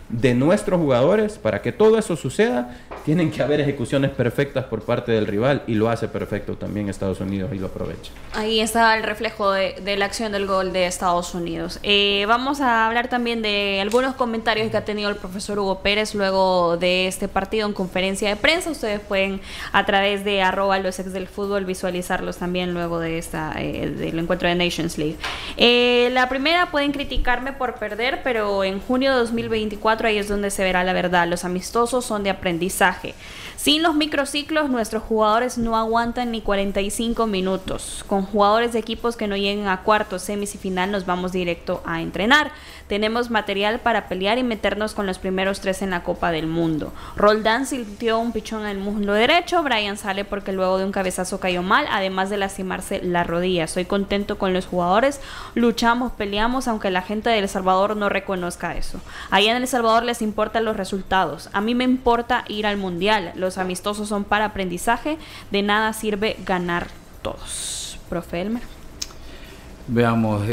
de nuestros jugadores, para que todo eso suceda, tienen que haber ejecuciones perfectas por parte del rival, y lo hace perfecto también Estados Unidos y lo aprovecha. Ahí está el reflejo de la acción del gol de Estados Unidos. Vamos a hablar también de algunos comentarios que ha tenido el profesor Hugo Pérez luego de este partido en conferencia de prensa. Ustedes pueden a través de @losex-del-fútbol visualizarlos también luego de del encuentro de Nations League. La primera: pueden criticarme por perder, pero en junio de 2024 ahí es donde se verá la verdad. Los amistosos son de aprendizaje. Sin los microciclos, nuestros jugadores no aguantan ni 45 minutos. Con jugadores de equipos que no lleguen a cuartos, semis y final, nos vamos directo a entrenar. Tenemos material para pelear y meternos con los primeros 3 en la Copa del Mundo. Roldán sintió un pichón en el muslo derecho. Brian sale porque luego de un cabezazo cayó mal, además de lastimarse la rodilla. Soy contento con los jugadores. Luchamos, peleamos, aunque la gente de El Salvador no reconozca eso. Allá en El Salvador les importan los resultados. A mí me importa ir al Mundial. Los amistosos son para aprendizaje. De nada sirve ganar todos. Profe Elmer. Veamos,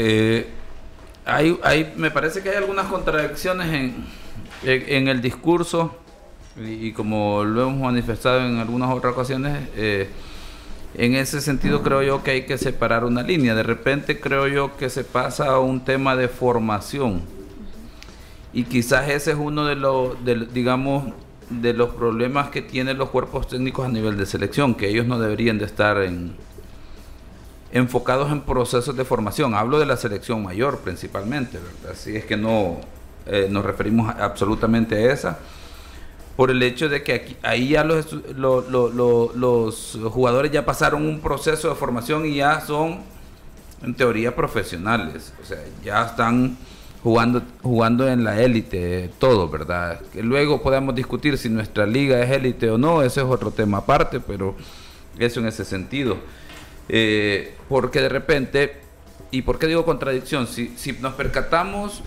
me parece que hay algunas contradicciones en el discurso, y como lo hemos manifestado en algunas otras ocasiones, en ese sentido creo yo que hay que separar una línea. De repente creo yo que se pasa a un tema de formación, y quizás ese es uno de los problemas que tienen los cuerpos técnicos a nivel de selección, que ellos no deberían de estar enfocados en procesos de formación. Hablo de la selección mayor principalmente, ¿verdad? Así es que no nos referimos absolutamente a esa, por el hecho de que ahí ya los jugadores ya pasaron un proceso de formación y ya son en teoría profesionales, o sea, ya están jugando en la élite, todo, ¿verdad? Que luego podamos discutir si nuestra liga es élite o no, ese es otro tema aparte, pero eso en ese sentido. Porque de repente, ¿y por qué digo contradicción? Si nos percatamos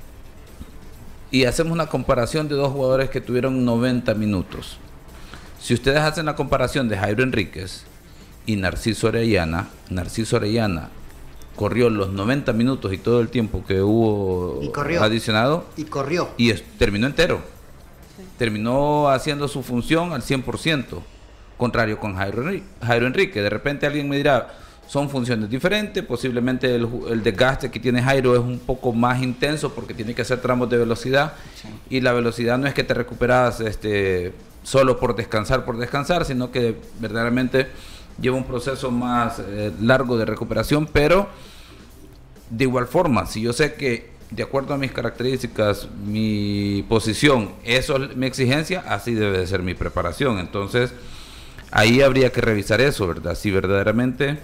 y hacemos una comparación de dos jugadores que tuvieron 90 minutos, si ustedes hacen la comparación de Jairo Enríquez y Narciso Orellana corrió los 90 minutos y todo el tiempo que hubo adicionado y terminó entero. Sí. Terminó haciendo su función al 100%, contrario con Jairo Enrique. De repente alguien me dirá, son funciones diferentes, posiblemente el desgaste que tiene Jairo es un poco más intenso porque tiene que hacer tramos de velocidad, sí. Y la velocidad no es que te recuperas solo por descansar, sino que verdaderamente lleva un proceso más largo de recuperación. Pero de igual forma, si yo sé que de acuerdo a mis características, mi posición, eso es mi exigencia, así debe de ser mi preparación. Entonces ahí habría que revisar eso, ¿verdad? Si verdaderamente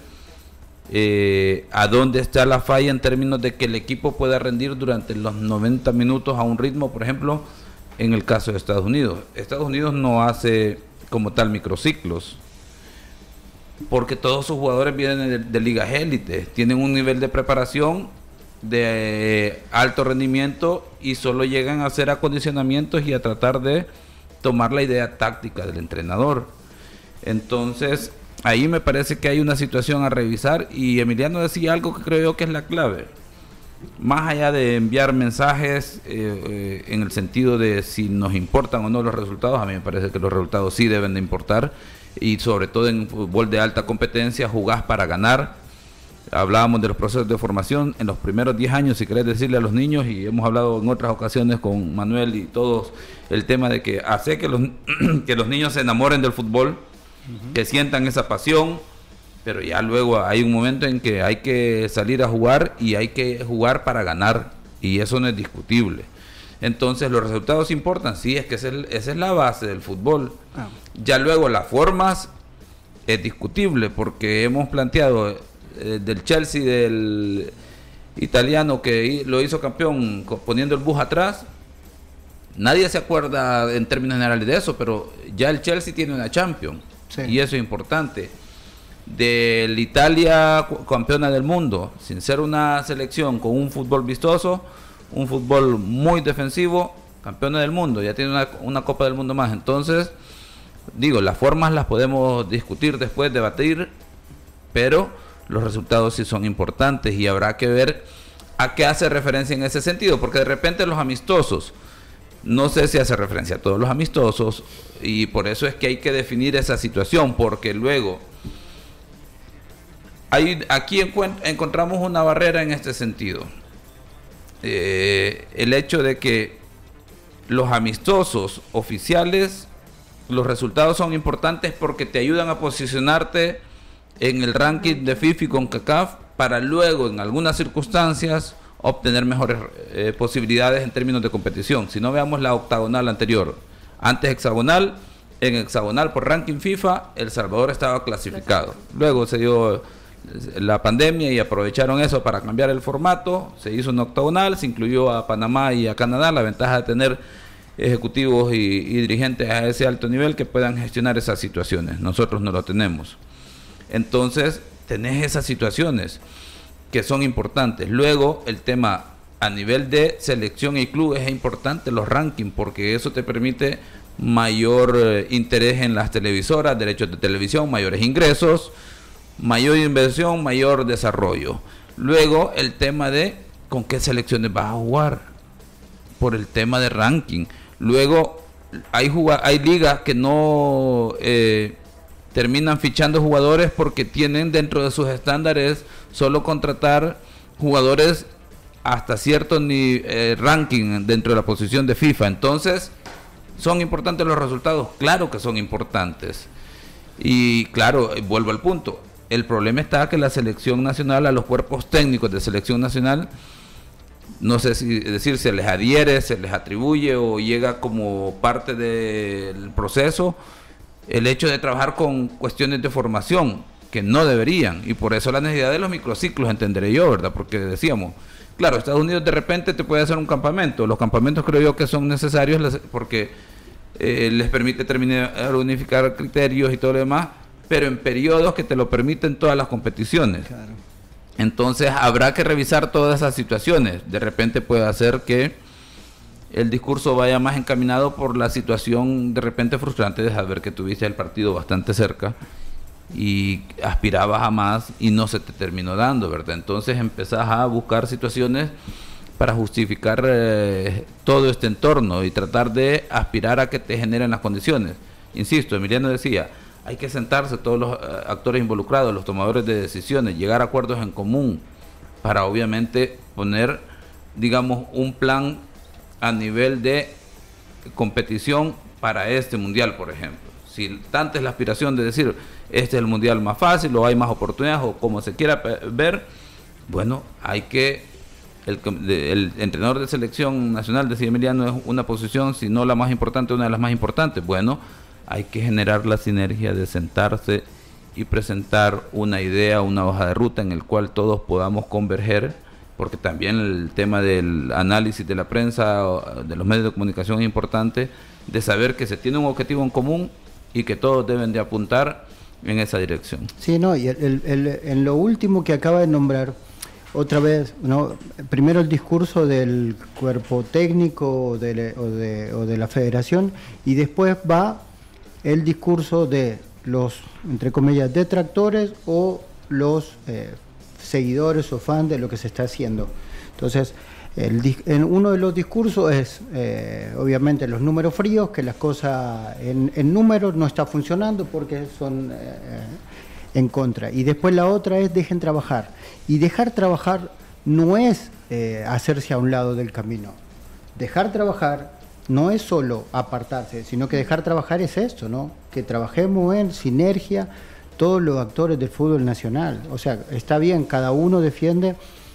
a dónde está la falla en términos de que el equipo pueda rendir durante los 90 minutos a un ritmo, por ejemplo, en el caso de Estados Unidos. Estados Unidos no hace como tal microciclos, porque todos sus jugadores vienen de ligas élites, tienen un nivel de preparación de alto rendimiento y solo llegan a hacer acondicionamientos y a tratar de tomar la idea táctica del entrenador. Entonces ahí me parece que hay una situación a revisar, y Emiliano decía algo que creo yo que es la clave. Más allá de enviar mensajes en el sentido de si nos importan o no los resultados, a mí me parece que los resultados sí deben de importar, y sobre todo en fútbol de alta competencia jugás para ganar. Hablábamos de los procesos de formación en los primeros 10 años, si querés decirle a los niños, y hemos hablado en otras ocasiones con Manuel y todos, el tema de que hace que los niños se enamoren del fútbol, que sientan esa pasión, pero ya luego hay un momento en que hay que salir a jugar, y hay que jugar para ganar, y eso no es discutible. Entonces los resultados importan, sí, es que esa es la base del fútbol. Ya luego las formas es discutible, porque hemos planteado del Chelsea, del italiano que lo hizo campeón poniendo el bus atrás, nadie se acuerda en términos generales de eso, pero ya el Chelsea tiene una Champions, sí. Y eso es importante. Del Italia campeona del mundo, sin ser una selección con un fútbol vistoso, un fútbol muy defensivo, campeona del mundo, ya tiene una Copa del Mundo más. Entonces, digo, las formas las podemos discutir después, debatir, pero los resultados sí son importantes, y habrá que ver a qué hace referencia en ese sentido, porque de repente los amistosos No sé si hace referencia a todos los amistosos, y por eso es que hay que definir esa situación, porque luego aquí encontramos una barrera en este sentido. El hecho de que los amistosos oficiales, los resultados son importantes porque te ayudan a posicionarte en el ranking de FIFA y CONCACAF para luego, en algunas circunstancias, obtener mejores posibilidades en términos de competición. Si no, veamos la octagonal anterior. Antes hexagonal, en hexagonal por ranking FIFA, El Salvador estaba clasificado. Luego se dio la pandemia y aprovecharon eso para cambiar el formato. Se hizo un octagonal, se incluyó a Panamá y a Canadá. La ventaja de tener ejecutivos y dirigentes a ese alto nivel que puedan gestionar esas situaciones. Nosotros no lo tenemos. Entonces, tenés esas situaciones que son importantes. Luego, el tema a nivel de selección y club es importante los rankings, porque eso te permite mayor interés en las televisoras, derechos de televisión, mayores ingresos, mayor inversión, mayor desarrollo. Luego, el tema de con qué selecciones vas a jugar, por el tema de ranking. Luego, hay ligas que no terminan fichando jugadores porque tienen dentro de sus estándares solo contratar jugadores hasta cierto ranking dentro de la posición de FIFA. Entonces, ¿son importantes los resultados? Claro que son importantes. Y claro, vuelvo al punto. El problema está que la selección nacional, a los cuerpos técnicos de selección nacional, no sé si decir, se les adhiere, se les atribuye o llega como parte del proceso el hecho de trabajar con cuestiones de formación que no deberían, y por eso la necesidad de los microciclos, entenderé yo, ¿verdad? Porque decíamos, claro, Estados Unidos de repente te puede hacer un campamento. Los campamentos creo yo que son necesarios porque les permite terminar, unificar criterios y todo lo demás, pero en periodos que te lo permiten todas las competiciones. Claro. Entonces habrá que revisar todas esas situaciones. De repente puede hacer que el discurso vaya más encaminado por la situación de repente frustrante de saber que tuviste el partido bastante cerca y aspirabas a más y no se te terminó dando, ¿verdad? Entonces empezás a buscar situaciones para justificar todo este entorno y tratar de aspirar a que te generen las condiciones. Insisto, Emiliano decía, hay que sentarse todos los actores involucrados, los tomadores de decisiones, llegar a acuerdos en común para obviamente poner, digamos, un plan a nivel de competición para este mundial, por ejemplo. Si tanta es la aspiración de decir, este es el mundial más fácil, o hay más oportunidades, o como se quiera ver, bueno, hay que, el entrenador de selección nacional, decía Emiliano, es una posición, si no la más importante, una de las más importantes. Bueno, hay que generar la sinergia de sentarse y presentar una idea, una hoja de ruta en el cual todos podamos converger, porque también el tema del análisis de la prensa, de los medios de comunicación es importante, de saber que se tiene un objetivo en común y que todos deben de apuntar en esa dirección. Sí, no, y en lo último que acaba de nombrar, otra vez, ¿no? Primero el discurso del cuerpo técnico o de la federación, y después va el discurso de los, entre comillas, detractores o los seguidores o fans de lo que se está haciendo. Entonces, en uno de los discursos es obviamente los números fríos, que las cosas en números no está funcionando porque son en contra. Y después la otra es dejen trabajar. Y dejar trabajar no es hacerse a un lado del camino. Dejar trabajar no es solo apartarse, sino que dejar trabajar es esto, ¿no? Que trabajemos en sinergia todos los actores del fútbol nacional. O sea, está bien, cada uno defiende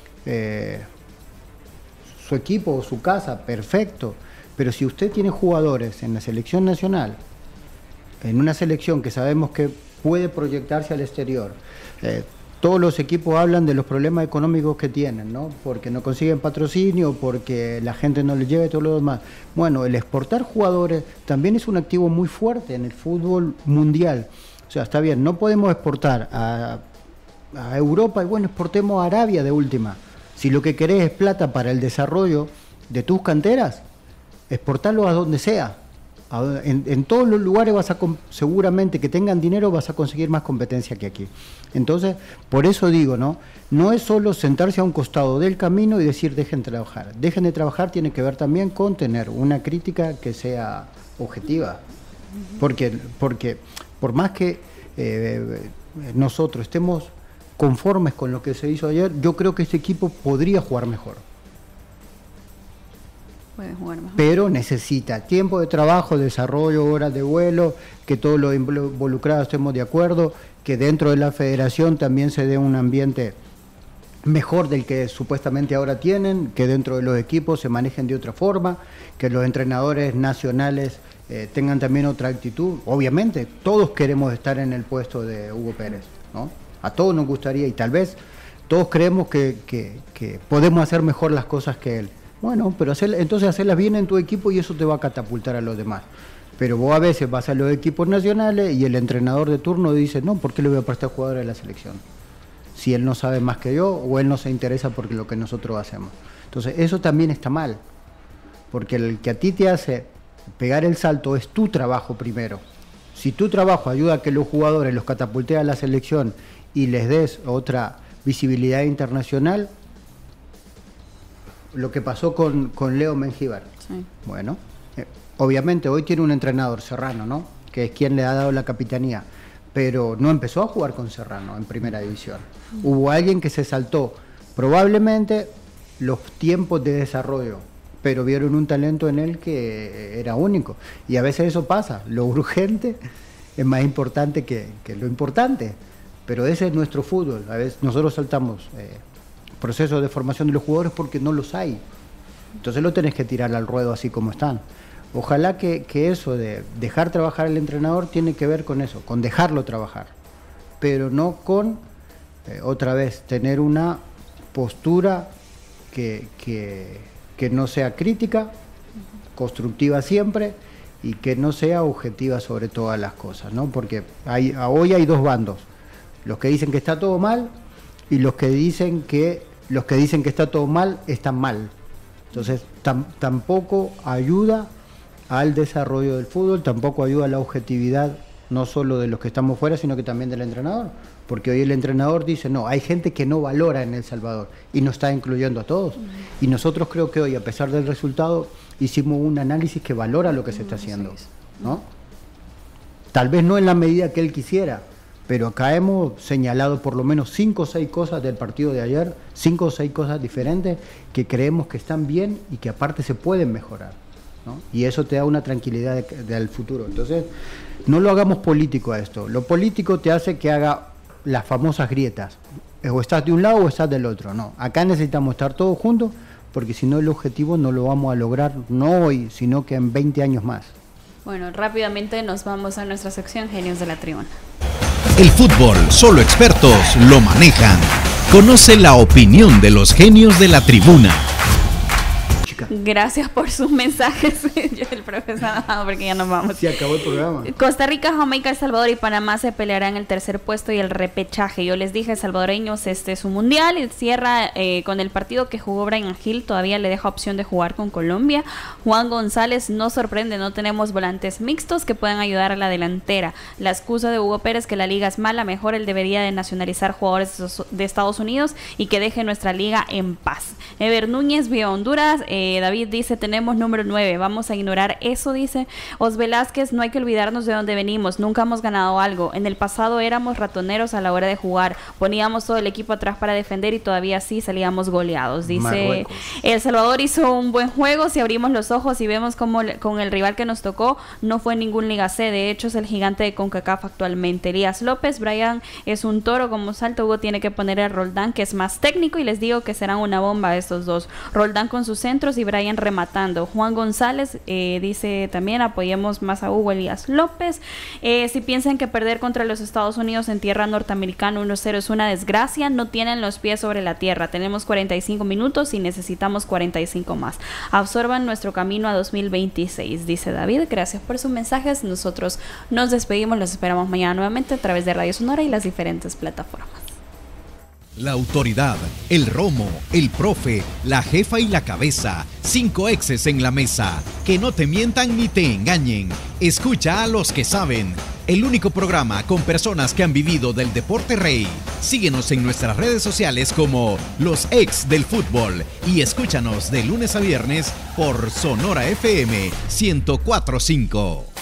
su equipo o su casa, perfecto, pero si usted tiene jugadores en la selección nacional, en una selección que sabemos que puede proyectarse al exterior, todos los equipos hablan de los problemas económicos que tienen, ¿no? Porque no consiguen patrocinio, porque la gente no les llega y todo lo demás. Bueno, el exportar jugadores también es un activo muy fuerte en el fútbol mundial. O sea, está bien, no podemos exportar a Europa y bueno, exportemos a Arabia de última. Si lo que querés es plata para el desarrollo de tus canteras, exportarlo a donde sea. en todos los lugares seguramente que tengan dinero vas a conseguir más competencia que aquí. Entonces, por eso digo, no es solo sentarse a un costado del camino y decir dejen de trabajar, tiene que ver también con tener una crítica que sea objetiva, porque por más que nosotros estemos conformes con lo que se hizo ayer, yo creo que este equipo podría jugar mejor. Puede jugar mejor. Pero necesita tiempo de trabajo, desarrollo, horas de vuelo, que todos los involucrados estemos de acuerdo, que dentro de la federación también se dé un ambiente mejor del que supuestamente ahora tienen, que dentro de los equipos se manejen de otra forma, que los entrenadores nacionales tengan también otra actitud. Obviamente, todos queremos estar en el puesto de Hugo Pérez, ¿no? A todos nos gustaría, y tal vez todos creemos que podemos hacer mejor las cosas que él. Bueno, pero entonces hacerlas bien en tu equipo y eso te va a catapultar a los demás. Pero vos a veces vas a los equipos nacionales y el entrenador de turno dice, no, ¿por qué le voy a prestar jugadores de la selección? Si él no sabe más que yo o él no se interesa por lo que nosotros hacemos. Entonces eso también está mal, porque el que a ti te hace pegar el salto es tu trabajo primero. Si tu trabajo ayuda a que los jugadores los catapulten a la selección y les des otra visibilidad internacional, lo que pasó con Leo Mengíbar. Sí. Bueno, obviamente hoy tiene un entrenador, Serrano, ¿no? Que es quien le ha dado la capitanía, pero no empezó a jugar con Serrano en primera división. Hubo alguien que se saltó probablemente los tiempos de desarrollo, pero vieron un talento en él que era único. Y a veces eso pasa, lo urgente es más importante que lo importante, pero ese es nuestro fútbol. A veces nosotros saltamos procesos de formación de los jugadores porque no los hay. Entonces lo tenés que tirar al ruedo así como están. Ojalá que eso de dejar trabajar al entrenador tiene que ver con eso, con dejarlo trabajar, pero no con, otra vez, tener una postura que no sea crítica, constructiva siempre, y que no sea objetiva sobre todas las cosas, ¿no? Porque hoy hay dos bandos, los que dicen que está todo mal y los que dicen que está todo mal están mal. Entonces tampoco ayuda al desarrollo del fútbol, tampoco ayuda a la objetividad, no solo de los que estamos fuera, sino que también del entrenador, porque hoy el entrenador dice, no, hay gente que no valora en El Salvador y no está incluyendo a todos. Y nosotros creo que hoy, a pesar del resultado, hicimos un análisis que valora lo que se está haciendo, ¿no? Tal vez no en la medida que él quisiera, pero acá hemos señalado por lo menos 5 o 6 cosas del partido de ayer, 5 o 6 cosas diferentes que creemos que están bien y que aparte se pueden mejorar, ¿no? Y eso te da una tranquilidad del futuro. Entonces, no lo hagamos político a esto. Lo político te hace que haga las famosas grietas. O estás de un lado o estás del otro. No, acá necesitamos estar todos juntos, porque si no el objetivo no lo vamos a lograr, no hoy, sino que en 20 años más. Bueno, rápidamente nos vamos a nuestra sección Genios de la Tribuna. El fútbol, solo expertos lo manejan. Conoce la opinión de los genios de la tribuna. Gracias por sus mensajes. Yo el profesor, porque ya nos vamos. Sí, acabó el programa. Costa Rica, Jamaica, El Salvador y Panamá se pelearán el tercer puesto y el repechaje. Yo les dije, salvadoreños, este es un mundial. Y cierra con el partido que jugó Brian Hill. Todavía le deja opción de jugar con Colombia. Juan González nos sorprende. No tenemos volantes mixtos que puedan ayudar a la delantera. La excusa de Hugo Pérez que la liga es mala. Mejor él debería de nacionalizar jugadores de Estados Unidos y que deje nuestra liga en paz. Ever Núñez, vía Honduras. David dice, tenemos número 9, vamos a ignorar eso, dice. Os Velázquez, no hay que olvidarnos de dónde venimos, nunca hemos ganado algo. En el pasado éramos ratoneros a la hora de jugar, poníamos todo el equipo atrás para defender y todavía así salíamos goleados. Dice, Marruecos. El Salvador hizo un buen juego, si abrimos los ojos y vemos como con el rival que nos tocó, no fue ningún Liga C, de hecho es el gigante de CONCACAF actualmente. Elías López, Brian es un toro como salto, Hugo tiene que poner a Roldán que es más técnico y les digo que serán una bomba estos dos. Roldán con sus centros y Brian rematando. Juan González dice también, apoyemos más a Hugo. Elías López, si piensan que perder contra los Estados Unidos en tierra norteamericana 1-0 es una desgracia, no tienen los pies sobre la tierra. Tenemos 45 minutos y necesitamos 45 más. Absorban nuestro camino a 2026, dice David. Gracias por sus mensajes. Nosotros nos despedimos, los esperamos mañana nuevamente a través de Radio Sonora y las diferentes plataformas. La autoridad, el romo, el profe, la jefa y la cabeza. 5 exes en la mesa. Que no te mientan ni te engañen. Escucha a los que saben. El único programa con personas que han vivido del deporte rey. Síguenos en nuestras redes sociales como Los Ex del Fútbol. Y escúchanos de lunes a viernes por Sonora FM 104.5.